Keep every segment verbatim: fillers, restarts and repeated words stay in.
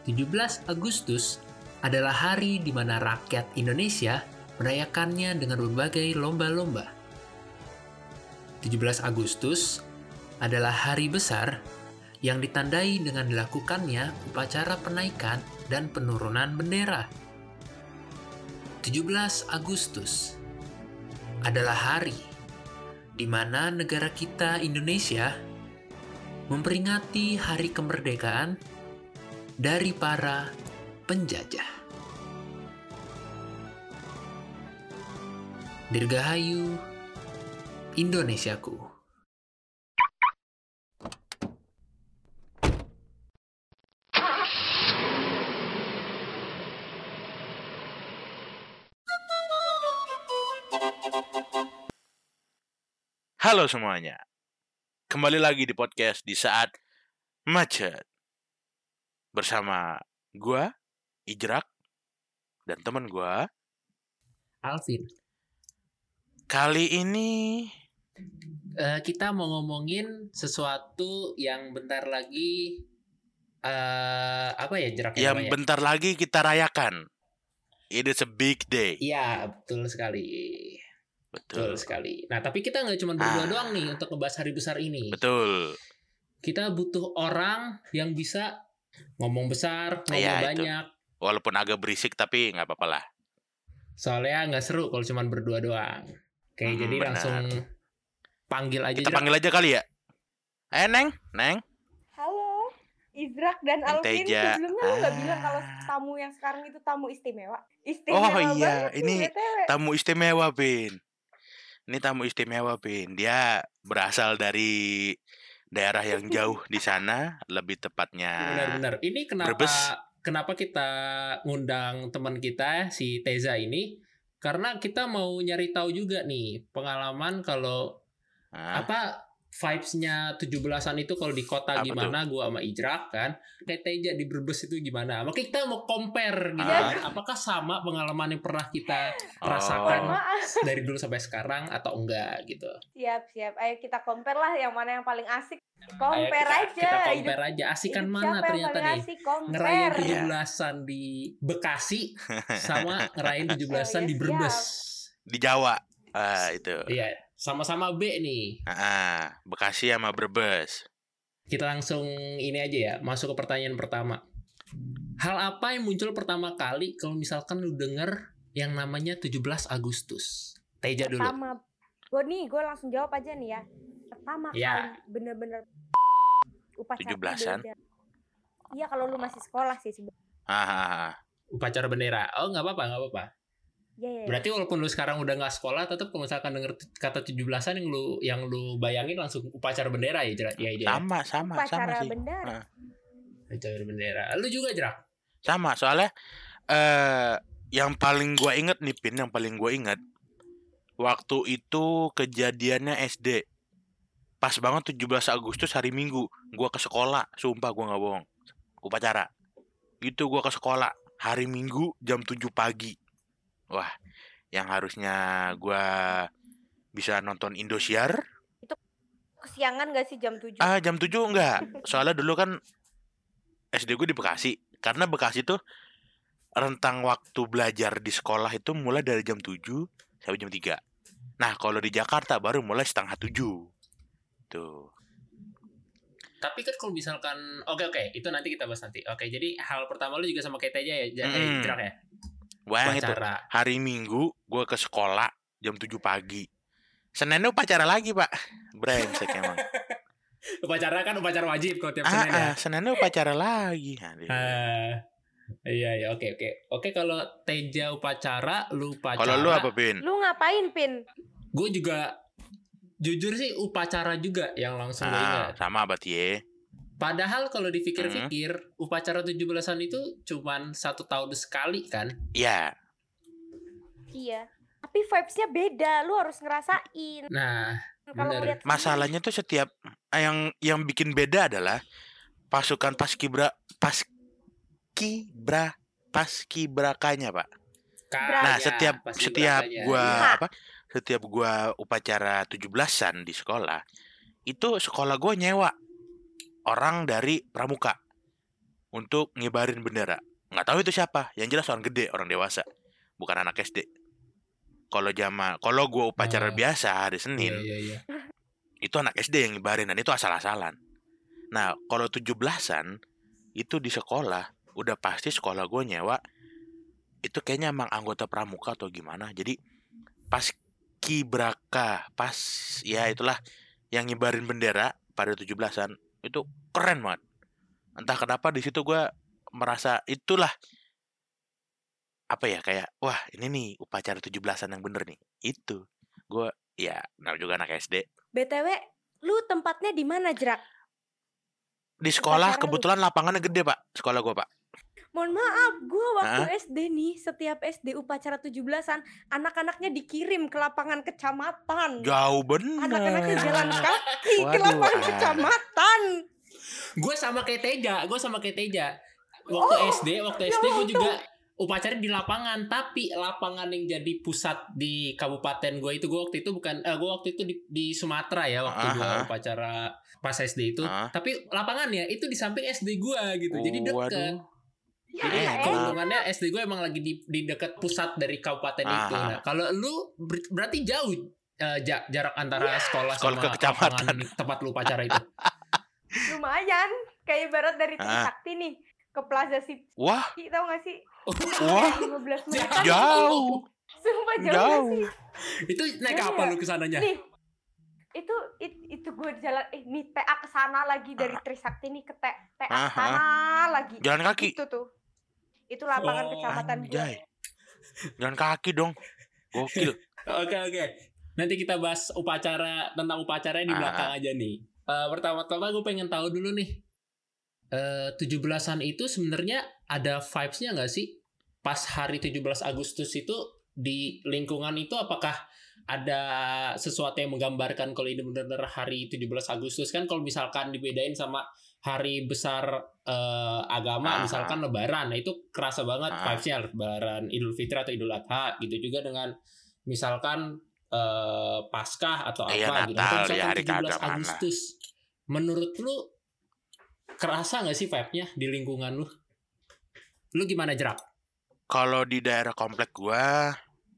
tujuh belas Agustus adalah hari di mana rakyat Indonesia merayakannya dengan berbagai lomba-lomba. tujuh belas Agustus adalah hari besar yang ditandai dengan dilakukannya upacara penaikan dan penurunan bendera. tujuh belas Agustus adalah hari di mana negara kita Indonesia memperingati hari kemerdekaan dari para penjajah. Dirgahayu Indonesiaku. Halo semuanya, kembali lagi di podcast di saat macet bersama gua Ijrak dan teman gua Alvin. Kali ini uh, kita mau ngomongin sesuatu yang bentar lagi uh, apa ya Jerak? Yang namanya? bentar lagi kita rayakan. It is a big day. Iya, betul sekali. Betul. Betul sekali. Nah, tapi kita nggak cuma berdua ah. doang nih untuk ngebahas hari besar ini. Betul. Kita butuh orang yang bisa ngomong besar, ngomong ya, banyak. Itu. Walaupun agak berisik tapi nggak apa-apa lah. Soalnya nggak seru kalau cuma berdua doang. Oke, hmm, jadi benar. Langsung panggil aja. Kita Jerak. panggil aja kali ya. Eh, Neng, Neng. Halo, Ijrak dan Alvin. Teja. Sebelumnya ah. lu nggak bilang kalau tamu yang sekarang itu tamu istimewa. Istimewa oh iya, banget ini B T W. Tamu istimewa, Pin. Ini tamu istimewa, Pin. Dia berasal dari daerah yang jauh di sana, lebih tepatnya. Benar-benar. Ini kenapa Brebes. Kenapa kita ngundang teman kita si Teza ini? Karena kita mau nyari tahu juga nih pengalaman kalau Hah? apa vibes-nya tujuh belasan itu kalau di kota apa gimana, gua sama Ijrak kan. Kayak Teja di Brebes itu gimana. Makanya kita mau compare gitu Ah. kan. Apakah sama pengalaman yang pernah kita Oh. rasakan dari dulu sampai sekarang atau enggak gitu. Siap, siap. Ayo kita compare lah yang mana yang paling asik. Ayo Compare kita, aja. Kita compare aja. Asikan Hidup mana siapa yang ternyata paling nih. asik? Compare. Ngerayain tujuh belasan di Bekasi sama ngerayain tujuh belasan Oh, ya, di Brebes. Di Jawa. Ah, itu. Iya, sama-sama B nih. Ah, Bekasi sama Brebes. Kita langsung ini aja ya, masuk ke pertanyaan pertama. Hal apa yang muncul pertama kali kalau misalkan lu denger yang namanya tujuh belas Agustus? Teja dulu. Pertama, gue nih, gue langsung jawab aja nih ya. Pertama ya. kali bener-bener upacara tujuh belasan. Iya, kalau lu masih sekolah sih sebenarnya. Ah, upacara bendera. Oh, nggak apa-apa, nggak apa-apa. Yeah, yeah. Berarti walaupun lu sekarang udah nggak sekolah, tetap kalau misalkan denger kata tujuh belasan yang lu yang lu bayangin langsung upacara bendera ya, Jerak? Ya, ya. Sama, sama, upacara sama sih. bendera. Ah. Upacara bendera. Lu juga, Jerak? Sama, soalnya eh yang paling gua inget nih, Pin, yang paling gua inget waktu itu kejadiannya S D. Pas banget tujuh belas Agustus hari Minggu, gua ke sekolah, sumpah gua nggak bohong. Upacara. Gitu gua ke sekolah hari Minggu jam tujuh pagi. Wah, yang harusnya gua bisa nonton Indosiar. Itu kesiangan gak sih jam tujuh? Ah, jam tujuh enggak. Soalnya dulu kan S D gue di Bekasi. Karena Bekasi tuh rentang waktu belajar di sekolah itu mulai dari jam tujuh sampai jam tiga. Nah, kalau di Jakarta baru mulai setengah tujuh. Tuh. Tapi kan kalau misalkan oke oke itu nanti kita bahas nanti. Oke, jadi hal pertama lu juga sama kayak Teja ya, Mm. Jerak ya. Wah, itu hari Minggu gue ke sekolah jam tujuh pagi. Seninnya upacara lagi, Pak. Brengsek emang. Upacara kan upacara wajib kalau tiap ah, Senin ya. Ah, Seninnya upacara lagi. Uh, iya iya oke oke. Oke, kalau Teja upacara, lu upacara. Kalau lu apa, Pin? Lu ngapain, Pin? Gue juga jujur sih upacara juga yang langsung gue ah, ingat. Sama berarti ya. Padahal kalau dipikir-pikir hmm. upacara tujuh belasan itu cuman satu tahun sekali kan? Iya. Iya. Tapi vibes-nya beda, lu harus ngerasain. Nah, bener. Masalahnya tuh setiap yang yang bikin beda adalah pasukan paskibra paskibra paskibrakanya, Pak. Kanya, nah, setiap setiap gua ya. apa? Setiap gua upacara tujuh belasan di sekolah, itu sekolah gua nyewa orang dari pramuka. untuk ngibarin bendera. Nggak tahu itu siapa. Yang jelas orang gede, orang dewasa, bukan anak S D. Kalau jama, kalau gue upacara Oh. biasa hari Senin, Iya, iya, iya. itu anak S D yang ngibarin dan itu asal-asalan. Nah, kalau tujuh belasan itu di sekolah, udah pasti sekolah gue nyewa itu kayaknya emang anggota pramuka atau gimana. Jadi pas kibraka, pas ya itulah yang ngibarin bendera pada tujuh belasan itu keren banget. Entah kenapa di situ gue merasa itulah apa ya, kayak wah ini nih upacara tujuh belasan yang bener nih. Itu gue ya namanya juga anak S D. B T W, lu tempatnya di mana, Jerak? Di sekolah Upacara lu. kebetulan lapangannya gede, Pak. Sekolah gue, Pak. Mohon maaf, gue waktu Hah? S D nih, setiap S D upacara tujuh belasan, anak-anaknya dikirim ke lapangan kecamatan. Jauh bener. Anak-anaknya jalan kaki ke Waduh, lapangan ah. kecamatan. Gue sama kayak Teja, gue sama kayak Teja. Waktu Oh, S D, waktu ya S D gue ampun. juga upacara di lapangan, tapi lapangan yang jadi pusat di kabupaten gue itu, gue waktu itu bukan, eh, gue waktu itu di, di Sumatera ya, waktu gue Aha. upacara pas S D itu. Ah. Tapi lapangannya itu di samping S D gue gitu, jadi deket. Waduh. Ya, Jadi enak. keuntungannya S D gue emang lagi di, di dekat pusat dari kabupaten itu. Aha. Nah, kalau lu ber- berarti jauh eh, ja- jarak antara sekolah, Sekolah sama ke kecamatan. lapangan di tempat lu upacara itu. lumayan. Kayak ibarat dari Ah. Trisakti nih ke Plaza City, Wah, tau gak sih? wah, lima belas menit. jauh. Sumpah jauh, Jauh. gak sih? Itu naik Iya, apa iya. lu kesananya? Nih, itu it, itu gue jalan eh nih T A ke sana lagi dari Trisakti nih ke T T A Ah, sana lagi. Jalan kaki. Itu tuh. Itu lapangan Oh, kecamatan gue. Anjay. Jalan kaki dong. Gokil. Oke oke. Nanti kita bahas upacara tentang upacaranya di Ah. belakang aja nih. Eh, pertama-tama gue pengen tahu dulu nih. Eh, tujuh belasan itu sebenarnya ada vibes-nya nggak sih? Pas hari tujuh belas Agustus itu di lingkungan itu apakah ada sesuatu yang menggambarkan kalau ini benar-benar hari tujuh belas Agustus? Kan kalau misalkan dibedain sama hari besar eh, agama, Ah. misalkan Lebaran, nah itu kerasa banget Ah. vibes-nya Lebaran, Idul Fitri atau Idul Adha, gitu juga dengan misalkan eh, Paskah atau apa Iya, gitu. Natal, Atau misalkan ya, hari tujuh belas keagamaan lah. Agustus. Menurut lu kerasa nggak sih vibe-nya di lingkungan lu? Lu gimana, Jerak? Kalau di daerah komplek gua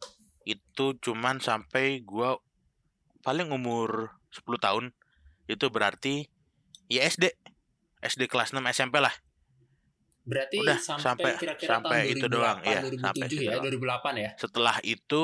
itu cuman sampai gua paling umur sepuluh tahun. Itu berarti ya S D. S D kelas enam, S M P lah. Berarti Udah, sampai, sampai- kira-kira sampai tahun itu dua ribu doang, delapan, iya, dua ribu sampai tujuh situ ya, doang. dua ribu delapan ya. Setelah itu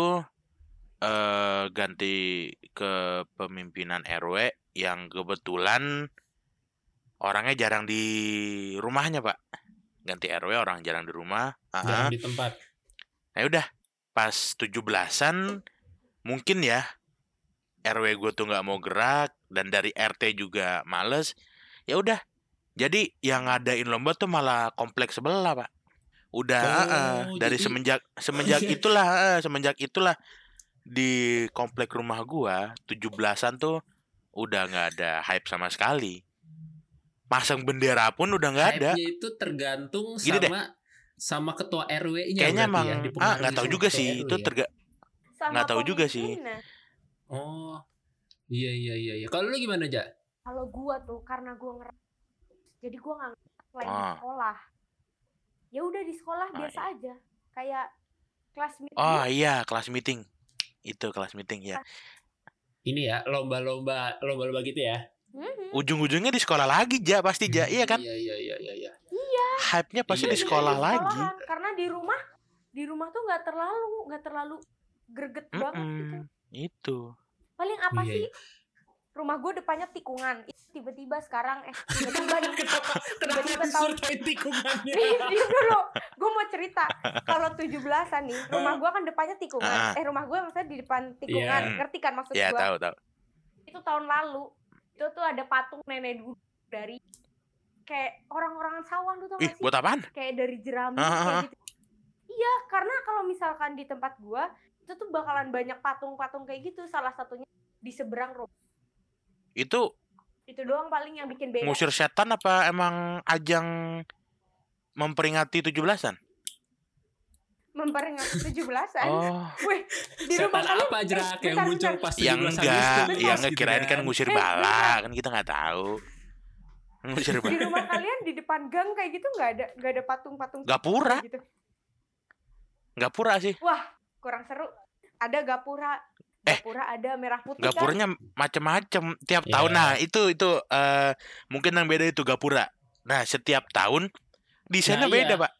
eh ganti ke pemimpinan R W yang kebetulan orangnya jarang di rumahnya, Pak. Ganti R W orang jarang di rumah. Jarang Aha. di tempat. Nah udah pas tujuh belasan mungkin ya R W gue tuh nggak mau gerak dan dari R T juga males. Ya udah. Jadi yang ngadain lomba tuh malah kompleks sebelah, Pak. Udah Oh, eh, dari jadi- semenjak semenjak Iya. itulah eh, semenjak itulah di komplek rumah gua tujuh belasan tuh udah nggak ada hype sama sekali. Pasang bendera pun udah nggak ada. Hype-nya itu tergantung Gini deh. sama sama ketua R W-nya. Kayaknya berarti emang ya, ah dipengaruhi nggak tahu sama juga ketua sih R W itu ya. terga Sama Nggak tahu juga sih. pemimpinnya. Oh. Iya iya iya iya. Kalau lu gimana, Ja? Kalau gua tuh karena gua ngerasa jadi gua nggak selain di Ah. sekolah. Ya udah di sekolah Ah, biasa aja. Kayak kelas meeting. Oh iya kelas meeting itu kelas meeting ya. Ini ya, lomba-lomba lomba-lomba gitu ya. Mhm. Ujung-ujungnya di sekolah lagi ja pasti ja iya kan. Iya iya iya iya iya. Hype-nya pasti Iya, di iya, sekolah iya. lagi. Sekolahan. Karena di rumah di rumah tuh nggak terlalu nggak terlalu greget banget gitu. Mm-mm, itu. Paling apa Iya, sih? iya. Rumah gue depannya tikungan. Ih, Tiba-tiba sekarang eh tiba-tiba nih. Kenapa kenapa Tiba-tiba tahun disurain tikungannya? Nih, diam dulu. Gue mau cerita. Kalau tujuh belasan nih, rumah gue kan depannya tikungan. Ah. Eh, rumah gue maksudnya di depan tikungan. Iya. Ngerti kan maksud Ya gue? tahu tahu. Itu tahun lalu. Itu tuh ada patung nenek dulu dari kayak orang-orangan sawah tuh tau Ih gak sih? buat apaan? Kayak dari jerami Ah, ah, kayak ah. gitu. Iya, karena kalau misalkan di tempat gue itu tuh bakalan banyak patung-patung kayak gitu. Salah satunya di seberang rumah. Itu Itu doang paling yang bikin beda. ngusir setan apa emang ajang memperingati tujuh belasan? Memperingati tujuh belasan. Oh, Wih, di rumah Setan kalian apa, Jerak, eh, yang bentar, muncul bentar. pas yang tujuh belas enggak, Agustus? yang Gitu ngekirain kan ngusir Eh, bala, bentar. kan kita nggak tahu. Ngusir Di banget. rumah kalian di depan gang kayak gitu nggak ada nggak ada patung-patung Gapura. gitu. Gapura sih. Wah, kurang seru. Ada gapura. Eh, Gapura ada merah putih kan. Gapuranya macem-macem tiap Ya. tahun. Nah, itu itu eh, mungkin yang beda itu gapura. Nah, setiap tahun desainnya Nah, beda, iya. Pak.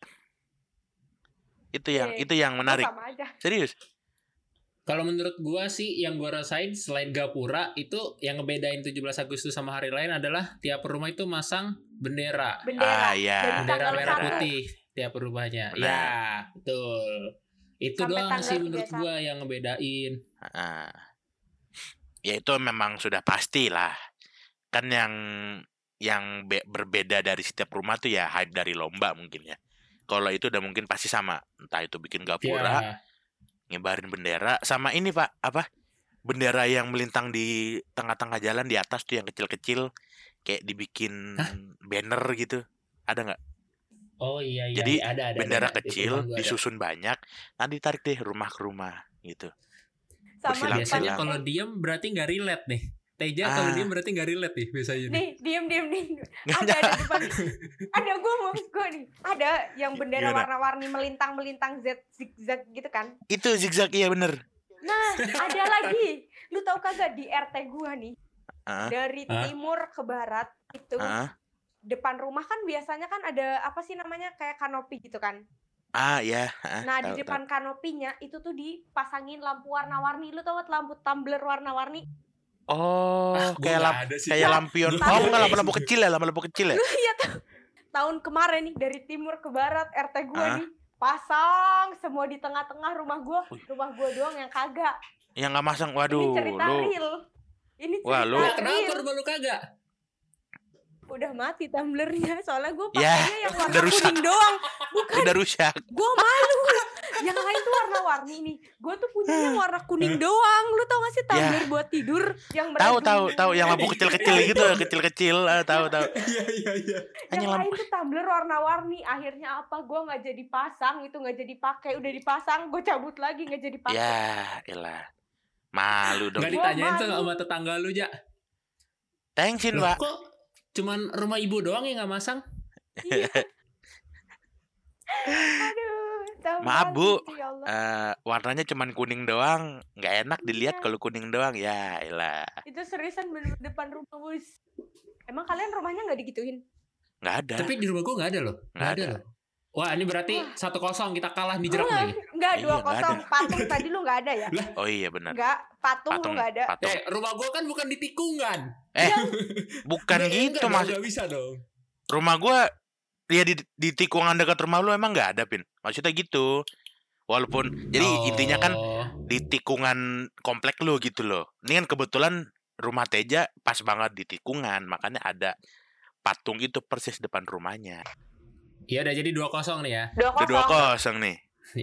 Itu yang Iya. itu yang Oh, menarik. sama aja. Serius. Kalau menurut gua sih yang gua rasain selain gapura itu yang ngebedain tujuh belas Agustus sama hari lain adalah tiap rumah itu masang bendera. Bendera. Ah, iya. Dari Bendera tanggal merah satu. putih tiap rumahnya. Benar. Ya, betul. Itu Sampai doang tanggal sih tiga puluh menurut satu. gua yang ngebedain. Ah. Ya itu memang sudah pasti lah. Kan yang yang be- berbeda dari setiap rumah tuh ya hype dari lomba mungkin ya. Kalau itu udah mungkin pasti sama. Entah itu bikin gapura, Ya, ngibarin bendera, sama ini Pak, apa? Bendera yang melintang di tengah-tengah jalan di atas tuh yang kecil-kecil kayak dibikin Hah? banner gitu. Ada nggak? oh iya iya, Jadi iya, ada ada. bendera ada. Di kecil rumah gua ada. disusun banyak, nanti tarik deh rumah ke rumah gitu. Sama Bersilang-silang. Biasanya depan- kalau diem berarti nggak relate nih. Teja Ah. kalau diem berarti nggak relate nih biasanya nih. Nih, diem diem nih. Nggak Ada ada depan. Ada gue mau gue nih. Ada yang bendera Gimana? warna-warni melintang-melintang Z zigzag gitu kan. Itu zigzag, iya bener. Nah, ada lagi. Lu tahu kagak di R T gua nih, Ah, dari Hah? timur ke barat itu ah, depan rumah kan biasanya kan ada apa sih namanya kayak kanopi gitu kan. ah, ya. ah, Nah, tahu, di depan kanopinya itu tuh dipasangin lampu warna-warni. Lu tahu kan lampu tumbler warna-warni? tahu. Oh, Ah, gua kayak nggak lamp, ada sih. kayak Gua- lampion. gua- Oh, bukan lampu-lampu kecil ya, lampu-lampu kecil ya. Iya tuh. Tahun kemarin nih dari timur ke barat R T gua Ah. nih pasang semua di tengah-tengah rumah gua. Wih. Rumah gua doang yang kagak. Yang nggak masang, Ini waduh, cerita lu. real. Ini Wah, cerita lu- Lah, kenapa real. rumah lu kagak? Udah mati tumblernya soalnya gua Ya, pakainya yang warna udah rusak. kuning doang. Bukan, Udah rusak. gua malu. Yang lain tuh warna-warni nih. Gua tuh punyanya warna kuning doang. Lu tau gak sih tumbler buat tidur yang Tahu, beradu? tahu, tahu yang lampu kecil-kecil gitu, kecil-kecil. Ah, tahu, tahu. Iya iya iya. Yang Hanya lain lampu. tuh tumbler warna-warni. Akhirnya apa? Gua nggak jadi pasang, itu nggak jadi pakai. Udah dipasang, gue cabut lagi nggak jadi pakai. Ya, elah. Malu dong. Nggak Gua ditanyain tuh malu. sama tetangga lu, Ja. Thanksin, Loh, Pak. kok cuman rumah ibu doang yang nggak masang? Iya. Aduh, tahu Maaf, banget Bu. itu, ya Allah. Eh, warnanya cuman kuning doang, nggak enak dilihat Iya. kalau kuning doang. Ya, elah. Itu seriusan bener depan rumah bos. Emang kalian rumahnya nggak digituin? Nggak ada. Tapi di rumah gua nggak ada loh. Nggak Nggak ada ada. loh. Wah, ini berarti satu kosong kita kalah di jerak nih. Enggak, Iya, dua nggak kosong. ada. Patung tadi lu nggak ada ya? Oh iya benar. Enggak, patung, Patung, lu nggak ada. patung. Eh, rumah gua kan bukan di tikungan. Eh, bukan Nggak, gitu enggak, mas. Nggak bisa dong. Rumah gua ya di, di tikungan dekat rumah lu emang nggak ada, Pin. Maksudnya gitu. Walaupun jadi Oh. intinya kan di tikungan komplek lu gitu loh. Ini kan kebetulan rumah Teja pas banget di tikungan, makanya ada patung itu persis depan rumahnya. Iya udah jadi dua kosong nih ya. Dua Udah dua kosong. kosong nih.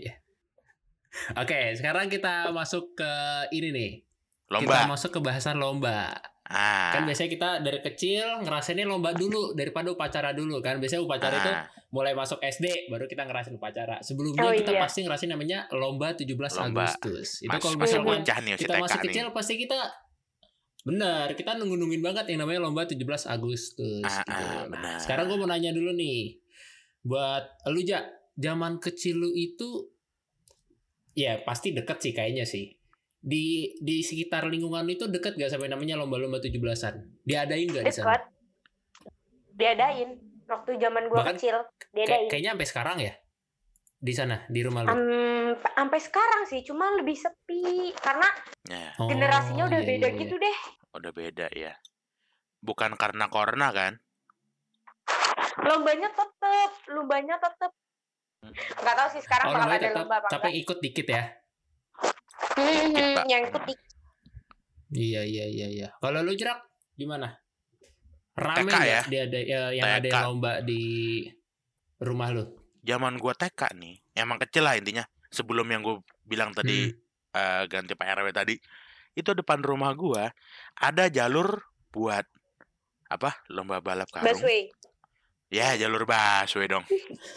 Oke, sekarang kita masuk ke ini nih. Kita Lomba. masuk ke bahasan lomba. Ah. Kan biasanya kita dari kecil ngerasainnya lomba dulu daripada upacara dulu kan. Biasanya upacara itu ah, mulai masuk S D baru kita ngerasain upacara. Sebelumnya Oh, kita iya. pasti ngerasain namanya lomba tujuh belas Lomba. Agustus. Itu Mas, kalau masih misalkan bocah nih, masih kita T K masih nih. kecil pasti kita benar, kita nunggu-nungguin banget yang namanya lomba tujuh belas Agustus Ah, gitu. ah, Nah, benar. sekarang gue mau nanya dulu nih. Buat lu, Ja, zaman kecil lu itu ya pasti deket sih kayaknya sih. Di di sekitar lingkungan itu deket gak sampai namanya lomba-lomba tujuh belasan? Diadain gak di sana? Dekat. Diadain. Waktu zaman gua Bahkan kecil, Kay- diadain. kayaknya sampai sekarang ya? Di sana, di rumah lu. Am- sampai sekarang sih, cuma lebih sepi karena Ya, Oh, generasinya udah iya, beda iya, iya. gitu deh. udah beda ya. Bukan karena corona kan? Lombanya tetep, lombanya tetep. Nggak tahu sih sekarang Oh, bakal namanya ada tetap, lomba apa tapi enggak. ikut dikit ya? Dikit, Pak. Yang ikut dikit. Iya, iya, iya, iya. Kalau lu Jerak, gimana? Rame T K nggak ya? dia ada ya, yang ada T K. yang lomba di rumah lu? Zaman gua T K nih, emang kecil lah intinya. Sebelum yang gua bilang tadi eh, ganti Pak R W tadi, itu depan rumah gua ada jalur buat apa? Lomba balap karung. Busway. Ya, jalur busway dong.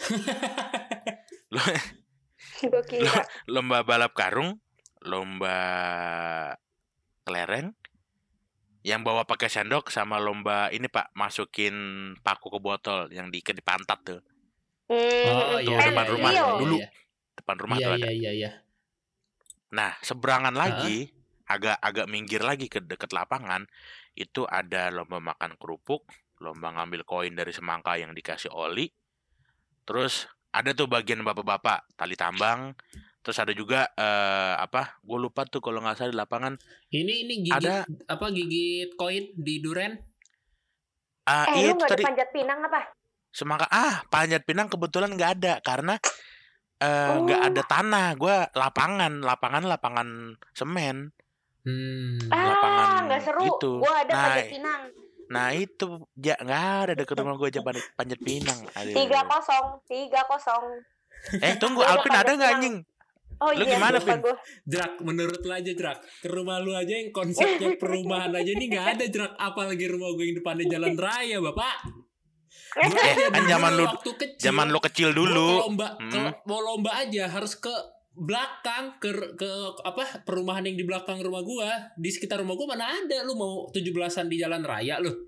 Lo- Gue kira. lomba balap karung, lomba kelereng. Yang bawa pakai sendok sama lomba ini Pak, masukin paku ke botol yang diikat di pantat tuh. Oh Hmm, Tuh iya depan iya rumah iya Rio. iya dulu. iya. Depan rumah Iya tuh iya ada. iya iya. Nah, seberangan Heeh. lagi, agak agak minggir lagi ke dekat lapangan, itu ada lomba makan kerupuk, lomba ngambil koin dari semangka yang dikasih oli. Terus ada tuh bagian bapak-bapak tali tambang. Terus ada juga eh, apa? Gue lupa tuh kalau nggak salah di lapangan Ini ini gigit ada apa gigit koin di duren? ah Eh, iya lu itu nggak ada tadi panjat pinang apa? semangka. Ah, panjat pinang kebetulan nggak ada karena eh, nggak Oh, ada tanah. Gue lapangan, lapangan lapangan semen, Hmm. lapangan ah, nggak seru. gitu. Gua ada Nah, panjat pinang. nah itu ya nggak ada deket rumah gue aja panjat, panjat pinang. Tiga Aduh. kosong, tiga kosong. Eh tunggu, Gua ada Alvin ada panjat nggak pinang. anjing? Oh Lu iya, gimana, lupa Vin? gue. Jerak, menurut lu aja Jerak. Ke rumah lu aja yang konsepnya perumahan aja nih nggak ada Jerak. Apalagi rumah gue yang depannya jalan raya, Bapak. Gue Eh aja kan dulu zaman lu waktu kecil. zaman lu kecil Gue dulu. kalau lomba, Hmm. kalau mau lomba aja harus ke belakang ke ke apa perumahan yang di belakang rumah gua. Di sekitar rumah gua mana ada lu mau tujuh belasan di jalan raya lu.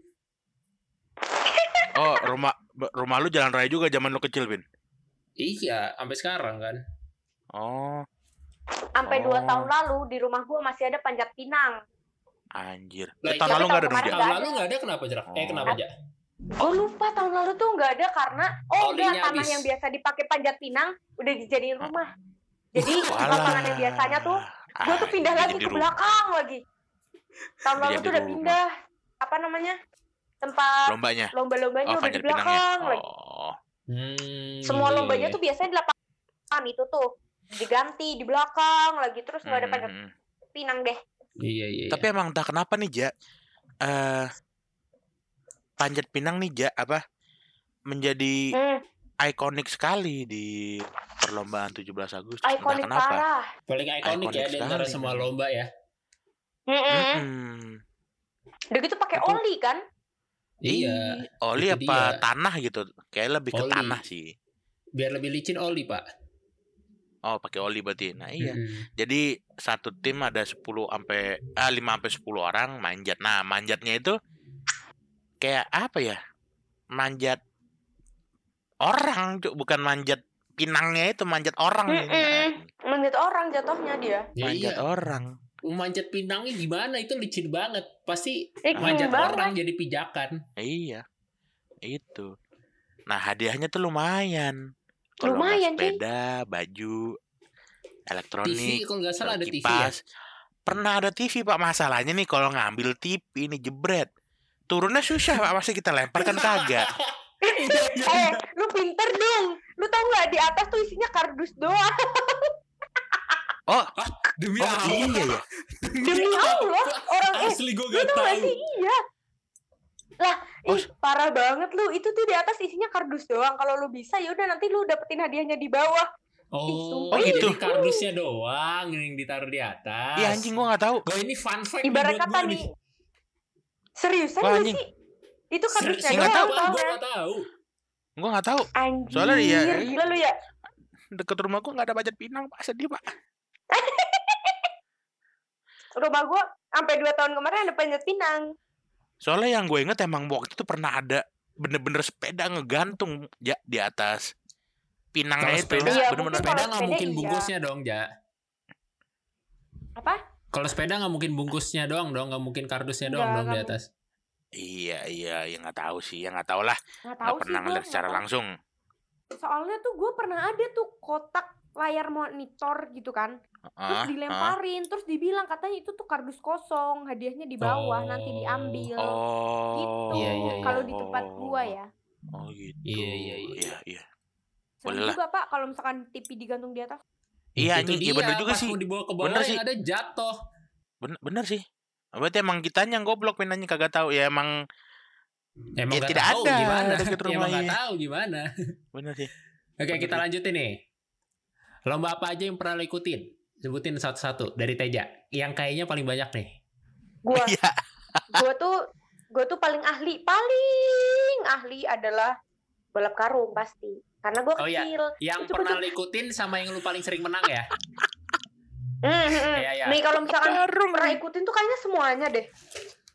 Oh, rumah rumah lu jalan raya juga zaman lu kecil, Vin? Iya, sampai sekarang kan. Oh, Sampai dua Oh. tahun lalu di rumah gua masih ada panjat pinang. anjir. Lah, Eh, tahun itu lalu nggak ada tahun dong, kemarin Ja? Tahun nggak lalu nggak ada kenapa Jerak? Eh Oh. kenapa aja? Gue lupa tahun lalu tuh nggak ada karena oh Olinya enggak, tanah habis. yang biasa dipakai panjat pinang udah dijadiin rumah. Jadi Walah. lapangan yang biasanya tuh gue tuh Ah, pindah jadi lagi di ke rumah. belakang lagi. Tahun Jadi lalu jadi tuh udah rumah. pindah apa namanya tempat Lombanya. lomba-lombanya Oh, udah di panjat pinangnya. belakang lagi. Oh. Hmm, Semua iya, lombanya iya. tuh biasanya di lapangan itu tuh diganti di belakang lagi terus nggak ada panjat Hmm. pinang deh. Iya, iya. Tapi emang entah kenapa nih, Ja. Eh panjat pinang nih, Ja, apa? Menjadi Hmm, ikonik sekali di perlombaan tujuh belas Agustus. Entah ikonik kenapa. parah. Paling ikonik ya Ikonik di antara sekali. semua lomba ya. Mm-mm. Mm-mm. Udah gitu pakai Itu- oli kan? Iya, Ih, oli itu apa dia. tanah gitu? Kayak lebih ke Oli. tanah sih. Biar lebih licin oli, Pak. Oh, pakai oli berarti. Nah, iya. Mm-mm. Jadi satu tim ada sepuluh sampai ah lima sampai sepuluh orang manjat. Nah, manjatnya itu kayak apa ya? Manjat orang, Cuk. Bukan manjat pinangnya itu, manjat orang ini. Mm-mm. Menit orang jatuhnya dia. Ya, Manjat iya. orang. Manjat pinangnya gimana? Itu licin banget. Pasti Licin manjat banget. orang jadi pijakan. Iya. Itu. Nah, hadiahnya tuh lumayan. Kalau nggak Lumayan, cuy. sepeda, baju, T V elektronik, kalau nggak salah ada T V ya. kipas. Pernah ada T V, Pak. Masalahnya nih kalau ngambil T V ini jebret. Turunnya susah, Pak. Pasti kita lempar kan kagak. Eh, lu pinter dong. Lu tau nggak di atas tuh isinya kardus doang. Oh, Demi oh Allah. iya ya. Demi Allah, orang eh, Asli gue lu gak tau nggak tahu. sih? Iya. Lah, Oh, ih parah banget lu. Itu tuh di atas isinya kardus doang. Kalau lu bisa ya udah nanti lu dapetin hadiahnya di bawah. Oh, Oh, gitu. jadi kardusnya doang yang ditaruh di atas. Iya anjing gua nggak tahu. Oh, ini fun fact Ibarat nih buat kata gua nih. Seriusan Wah, lu anjing. sih? Itu kardusnya Ser- nggak doang. tahu. tau Gue nggak? gak tahu. Gua nggak tahu. Anjir, Soalnya ya, gila lu ya. Deket rumah gua nggak ada panjat pinang, Pak. Sedih, Pak. Rumah gua sampai dua tahun kemarin ada panjat pinang. Soalnya yang gue inget emang waktu itu pernah ada bener-bener sepeda ngegantung ya di atas pinangnya Kalau itu. sepeda, Iya, Bener-bener. mungkin sepeda kalau nggak sepeda mungkin iya. bungkusnya dong, Ja. Apa? Kalau sepeda nggak mungkin bungkusnya doang dong, nggak mungkin kardusnya doang Nggak, dong di nggak atas. Iya, iya, ya nggak tahu sih, ya nggak tahu lah. Nggak Nggak tahu sih pernah gua. ngeliat nggak secara tahu. langsung. Soalnya tuh gue pernah ada tuh kotak layar monitor gitu kan. Terus Ah, ah. dilemparin, terus dibilang katanya itu tuh kardus kosong, hadiahnya di bawah, nanti diambil. Oh. Gitu. Iya, iya, iya. Kalau di tempat gua ya. Oh gitu. Iya, iya, iya. Iya, iya. Seru Boleh lah. juga Pak kalau misalkan T V digantung di atas. Iya, Itu anjing, iya dia, bener juga pas sih. mau dibawa ke bawah Bener yang sih. ada jatuh. Bener, bener sih. Berarti emang kitanya yang goblok pinanya kagak tahu. Ya emang Emang Ya, nggak tidak tahu ada gimana. deket Emang nggak rumahnya. tahu gimana. bener sih. Oke, Bener kita sih. lanjutin nih. Lomba apa aja yang pernah lo ikutin? Sebutin satu-satu dari Teja. Yang kayaknya paling banyak nih. Gua Iya. gua tuh gua tuh paling ahli, paling ahli adalah balap karung pasti. Karena gua Oh iya, kecil. yang Itu pernah betul. lo ikutin sama yang lu paling sering menang ya? Hmm, hmm, hmm. Iya, iya. Nih kalau misalkan Karung. pernah ikutin tuh kayaknya semuanya deh.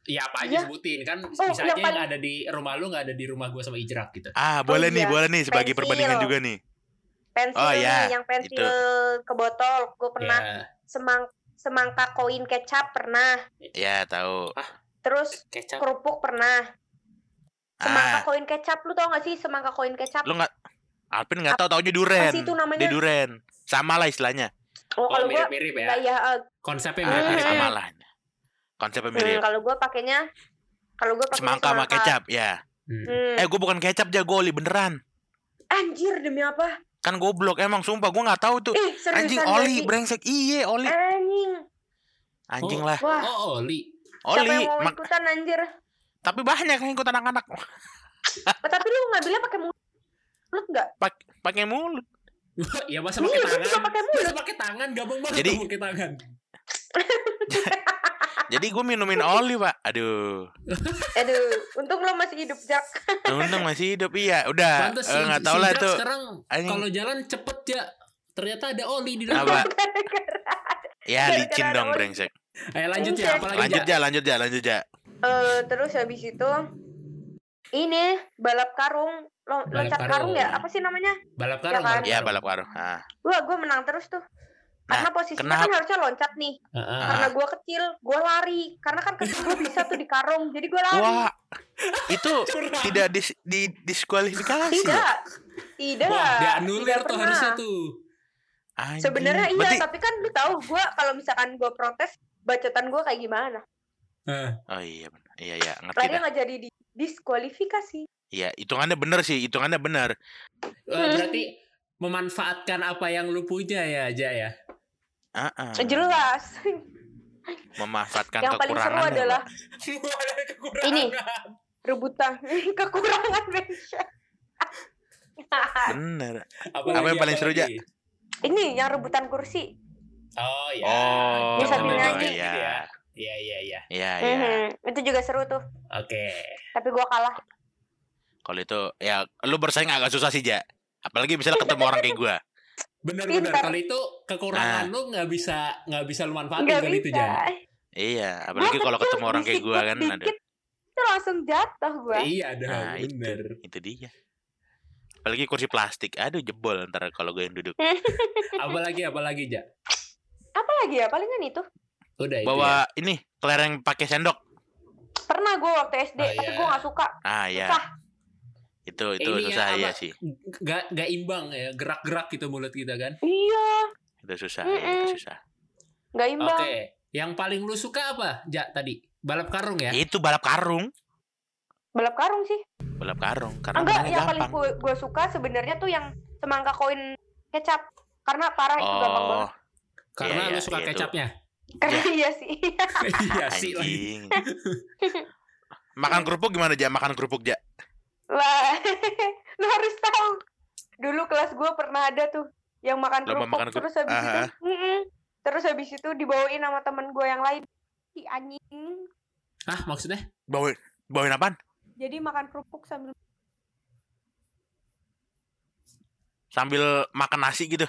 Ya apa aja Iya. sebutin kan Oh, bisa aja yang yang paling- ada di rumah lu nggak ada di rumah gua sama Ijrak gitu. Ah, boleh nih, iya. boleh nih sebagai Pensil. perbandingan juga nih. Pensil Oh, nih, ya, yang pensil itu. ke botol. Gue pernah Ya, semang semangka koin kecap pernah. Ya, tahu. Terus kecap. kerupuk pernah. Semangka Ah, koin kecap, lu tau gak sih semangka koin kecap? lu nggak Alvin nggak tahu, taunya duren. Apa sih itu namanya? Dia duren. Sama lah istilahnya. Oh, Oh, kalau gue mirip-mirip ya. nggak ya. eh, Konsepnya Ah, mirip-mirip. sama ya. lah. Konsepnya hmm, mirip. kalau gue pakainya, kalau gue pakai Semangka sama kecap, ya. Hmm. Hmm. Eh, gue bukan kecap aja, gue oli beneran. Anjir, demi apa? Kan goblok emang, sumpah gue nggak tahu tuh. Ih, seriusan Anjing gak oli, sih? brengsek. Iye, oli. Anjing. Anjing Oh. lah. Wah, Oh, Oli. siapa Oli. yang mau Mak- ikutan anjir? Tapi banyak yang ikut anak-anak. Oh, tapi lu ngambilnya pakai mulut nggak? Pak- Pakai mulut. Ya masa Iya, pakai gua juga tangan? pakai mulut. Masa pakai tangan gabung banget Jadi- pakai tangan. Jadi gue minumin oli, Pak. Aduh. Aduh, untung lo masih hidup, Jak. Untung masih hidup, iya. Udah. Pantes Eh, si, nggak si tahu lah Jack tuh. sekarang Anjing. kalau jalan cepet ya. Ternyata ada oli di dalam. Apa? Ya, Gara-gara licin ada dong, oli. brengsek. Ayo lanjut ya, apalagi Lanjut Ja? ya, lanjut ya, lanjut ya. Eh, terus habis itu ini balap karung, lo- Balap loncat karung. karung. ya? Apa sih namanya? Balap Ya karung. kan? Ya, karung. balap karung. Ah. Wah, gue menang terus tuh. Karena Nah, posisinya kenapa- kan harusnya loncat nih. Heeh. Karena gue kecil, gue lari. Karena kan kecil gue bisa tuh di karung, jadi gue lari. Wah, itu Curang. tidak dis, di diskualifikasi. ya? Tidak, tidak. Wah, dianulir tidak tuh pernah. harusnya tuh. Anjing. Sebenarnya iya, Berarti- tapi kan lu tahu gue kalau misalkan gue protes, bacotan gue kayak gimana? Heeh. Oh iya, benar. Iya, iya, ngerti Lari dah. nggak jadi di diskualifikasi. Iya, hitungannya bener sih, hitungannya bener. Eh, berarti memanfaatkan apa yang lu punya ya, Ja ya. Ah, ah. Jelas. Memanfaatkan Yang paling seru kekurangan. adalah Kekurangan. Ini. rebutan kekurangan Mesya. Bener. Apalagi, Apa yang paling seru, Ja? apalagi? Ini yang rebutan kursi. Oh ya. Oh, Bisa Jangan pindah main aja. gitu iya. ya. Iya iya iya. Iya, iya. Mhm, Itu juga seru tuh. Oke. Tapi gue kalah. Kalau itu ya lu bersaing agak susah sih, Ja. Apalagi misalnya ketemu orang kayak gua. Bener-bener Pintar. kalau itu kekurangan Nah. lu nggak bisa nggak bisa lu manfaatin Nggak kan itu bisa. Ja. Iya, apalagi Gua kalau kecil, ketemu orang kayak gua kan disikut ada. dikit, itu langsung jatuh gue. Iya dong, Nah, itu, bener. itu dia. Apalagi kursi plastik. Aduh, jebol ntar kalau gue yang duduk. Apalagi apalagi Ja. Apa lagi ya? Palingan itu. Udah itu ya. Bawa ini kelereng pakai sendok. Pernah gue waktu S D, Oh, tapi iya. gue gak suka. Ah, ya. Susah. Itu itu Ini susah apa? ya sih. Gak gak imbang ya, gerak-gerak gitu mulut kita kan. Iya, Itu susah, ya, itu Mm-mm. susah. gak imbang. Oke, yang paling lu suka apa, Ja tadi? Balap karung ya? Itu balap karung. Balap karung sih. Balap karung karena Enggak, menangnya yang paling gampang. gue, gue suka sebenarnya tuh yang semangka koin kecap. Karena parah itu gampang Oh, banget. Karena Iya, lu iya, suka iya, itu. kecapnya. Karena iya sih. Iya sih lagi. anjing. Makan kerupuk gimana, Ja? Makan kerupuk, Ja? Lah, lu harus tahu. Dulu kelas gue pernah ada tuh yang makan Lomba kerupuk, makan kerupuk. terus habis itu, Aha. mm-mm. terus habis itu dibawain sama temen gue yang lain. Si anjing. Hah, maksudnya? Bawain bawain apaan? Jadi makan kerupuk sambil Sambil makan nasi gitu.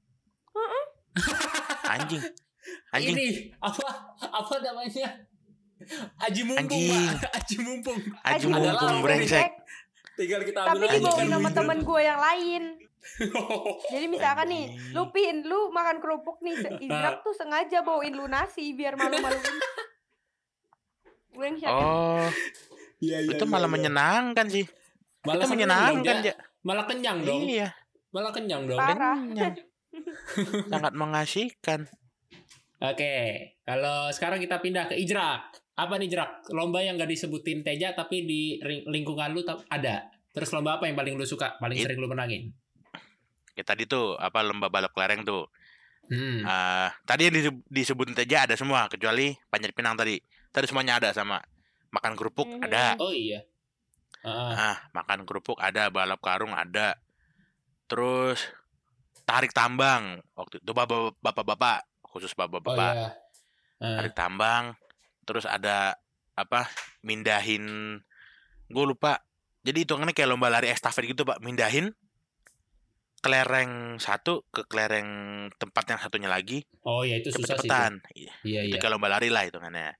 Anjing. Anjing. Ini apa apa namanya? Aji mumpung, Anjing. Pak. Aji mumpung. Aji Ada mumpung lauk, brengsek. Tinggal kita Tapi ambil aja dibawain kan sama gitu. temen gue yang lain. Jadi misalkan nih, Anjing. lu Pin, lu makan kerupuk nih, se- Idrak tuh sengaja bawain lu nasi biar malu-maluin. Gue yang siapin. Oh, Iya, iya, itu iya, malah iya. menyenangkan sih. Malah Itu seneng menyenangkan, dong, Ja. Ja. Malah kenyang dong. Iya, Malah kenyang dong. Parah. kenyang. Sangat mengasihkan. Oke, kalau sekarang kita pindah ke Ijrak. Apa nih Ijrak? Lomba yang gak disebutin Teja tapi di ring- lingkungan lu tap- ada. Terus lomba apa yang paling lu suka? Paling It- sering lu menangin? Ya, tadi tuh apa lomba balap kelereng tuh. Hmm. Ah, tadi yang diseb- disebutin Teja ada semua kecuali Panjat Pinang tadi. Tadi semuanya ada sama. Makan kerupuk Mhm. ada. Oh iya. Heeh. Ah, makan kerupuk ada, balap karung ada. Terus tarik tambang waktu itu bapak- bapak-bapak, khusus Oh bapak-bapak. iya. Eh, Tarik tambang. Terus ada apa? Mindahin, gue lupa. Jadi hitungannya kayak lomba lari estafet gitu, Pak. Mindahin kelereng satu ke kelereng tempat yang satunya lagi. Oh iya itu susah sih. itu. Cepet-cepetan. Iya Itu iya. kayak lomba lari lah hitungannya.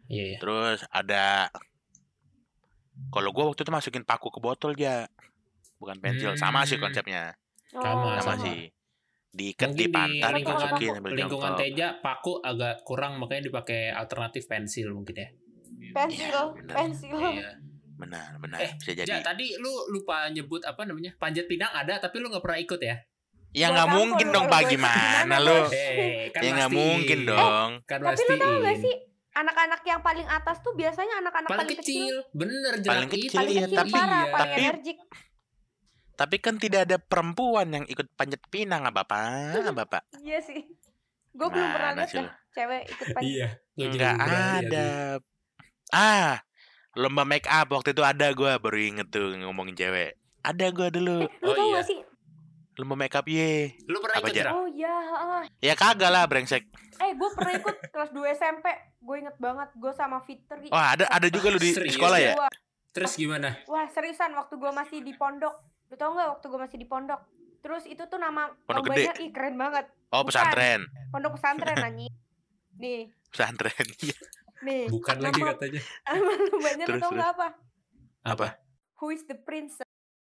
Iya, iya. Terus ada, kalau gue waktu itu masukin paku ke botol ya, bukan pensil. Sama sih Hmm. konsepnya, Sama, sama sama. sih. Diikat Mungkin di di pantat, lingkungan masukin sambil lingkungan jongkok. Teja paku agak kurang, makanya dipakai alternatif pensil mungkin ya. Pensil, Iya, benar. pensil. Iya. Benar, benar. Eh, Bisa Ja, jadi. tadi lu lupa nyebut apa namanya? Panjat pinang ada, tapi lu nggak pernah ikut ya? Ya Gua nggak tahu mungkin kalau- dong, kalau Pak. gua ikut Gimana gimana, lu? Bos? Eh, kan Ya nggak pastiin. mungkin dong. Kan Tapi lu tahu gak pastiin. sih, anak-anak yang paling atas tuh biasanya anak-anak Paling paling, kecil, bener Paling jenak kecil, itu. Paling iya, kecil tapi- parah, iya. paling tapi- energik. Tapi kan tidak ada perempuan yang ikut panjat pinang, apa apa, Bapak? Iya sih. Gue belum pernah Mana lihat sih dah cewek ikut panjat. Iya. Gua juga Nggak belum pernah lihat ada. sih. Ah, lomba make up waktu itu ada, gue baru inget tuh ngomongin cewek. Ada gue dulu, Eh, lu Oh, tau iya. gak sih? lomba make up ye. Lu pernah Apa, ikut, Ja? Dra? Oh iya, ah. Ya kagak lah, brengsek. Eh gue pernah ikut kelas dua S M P. Gue inget banget, gue sama Fitri. Wah, ada ada juga lu di, di Serius? sekolah ya? Wah, Terus gimana? wah seriusan waktu gue masih di pondok. Lu tau gak waktu gue masih di pondok? Terus itu tuh nama Pondok lombanya, ih keren banget. Oh, Bukan. pesantren. Pondok pesantren anjing. Nih, Pesantren. Iya. nih. Bukan lagi Nama- katanya. Nama lombanya lu Terus, tau terus. gak apa? Apa? Who is the prince?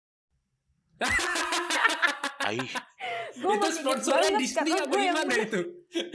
Aih, Gua Itu masih inget sponsornya banget Disney karena apa gua yang gimana menang. itu?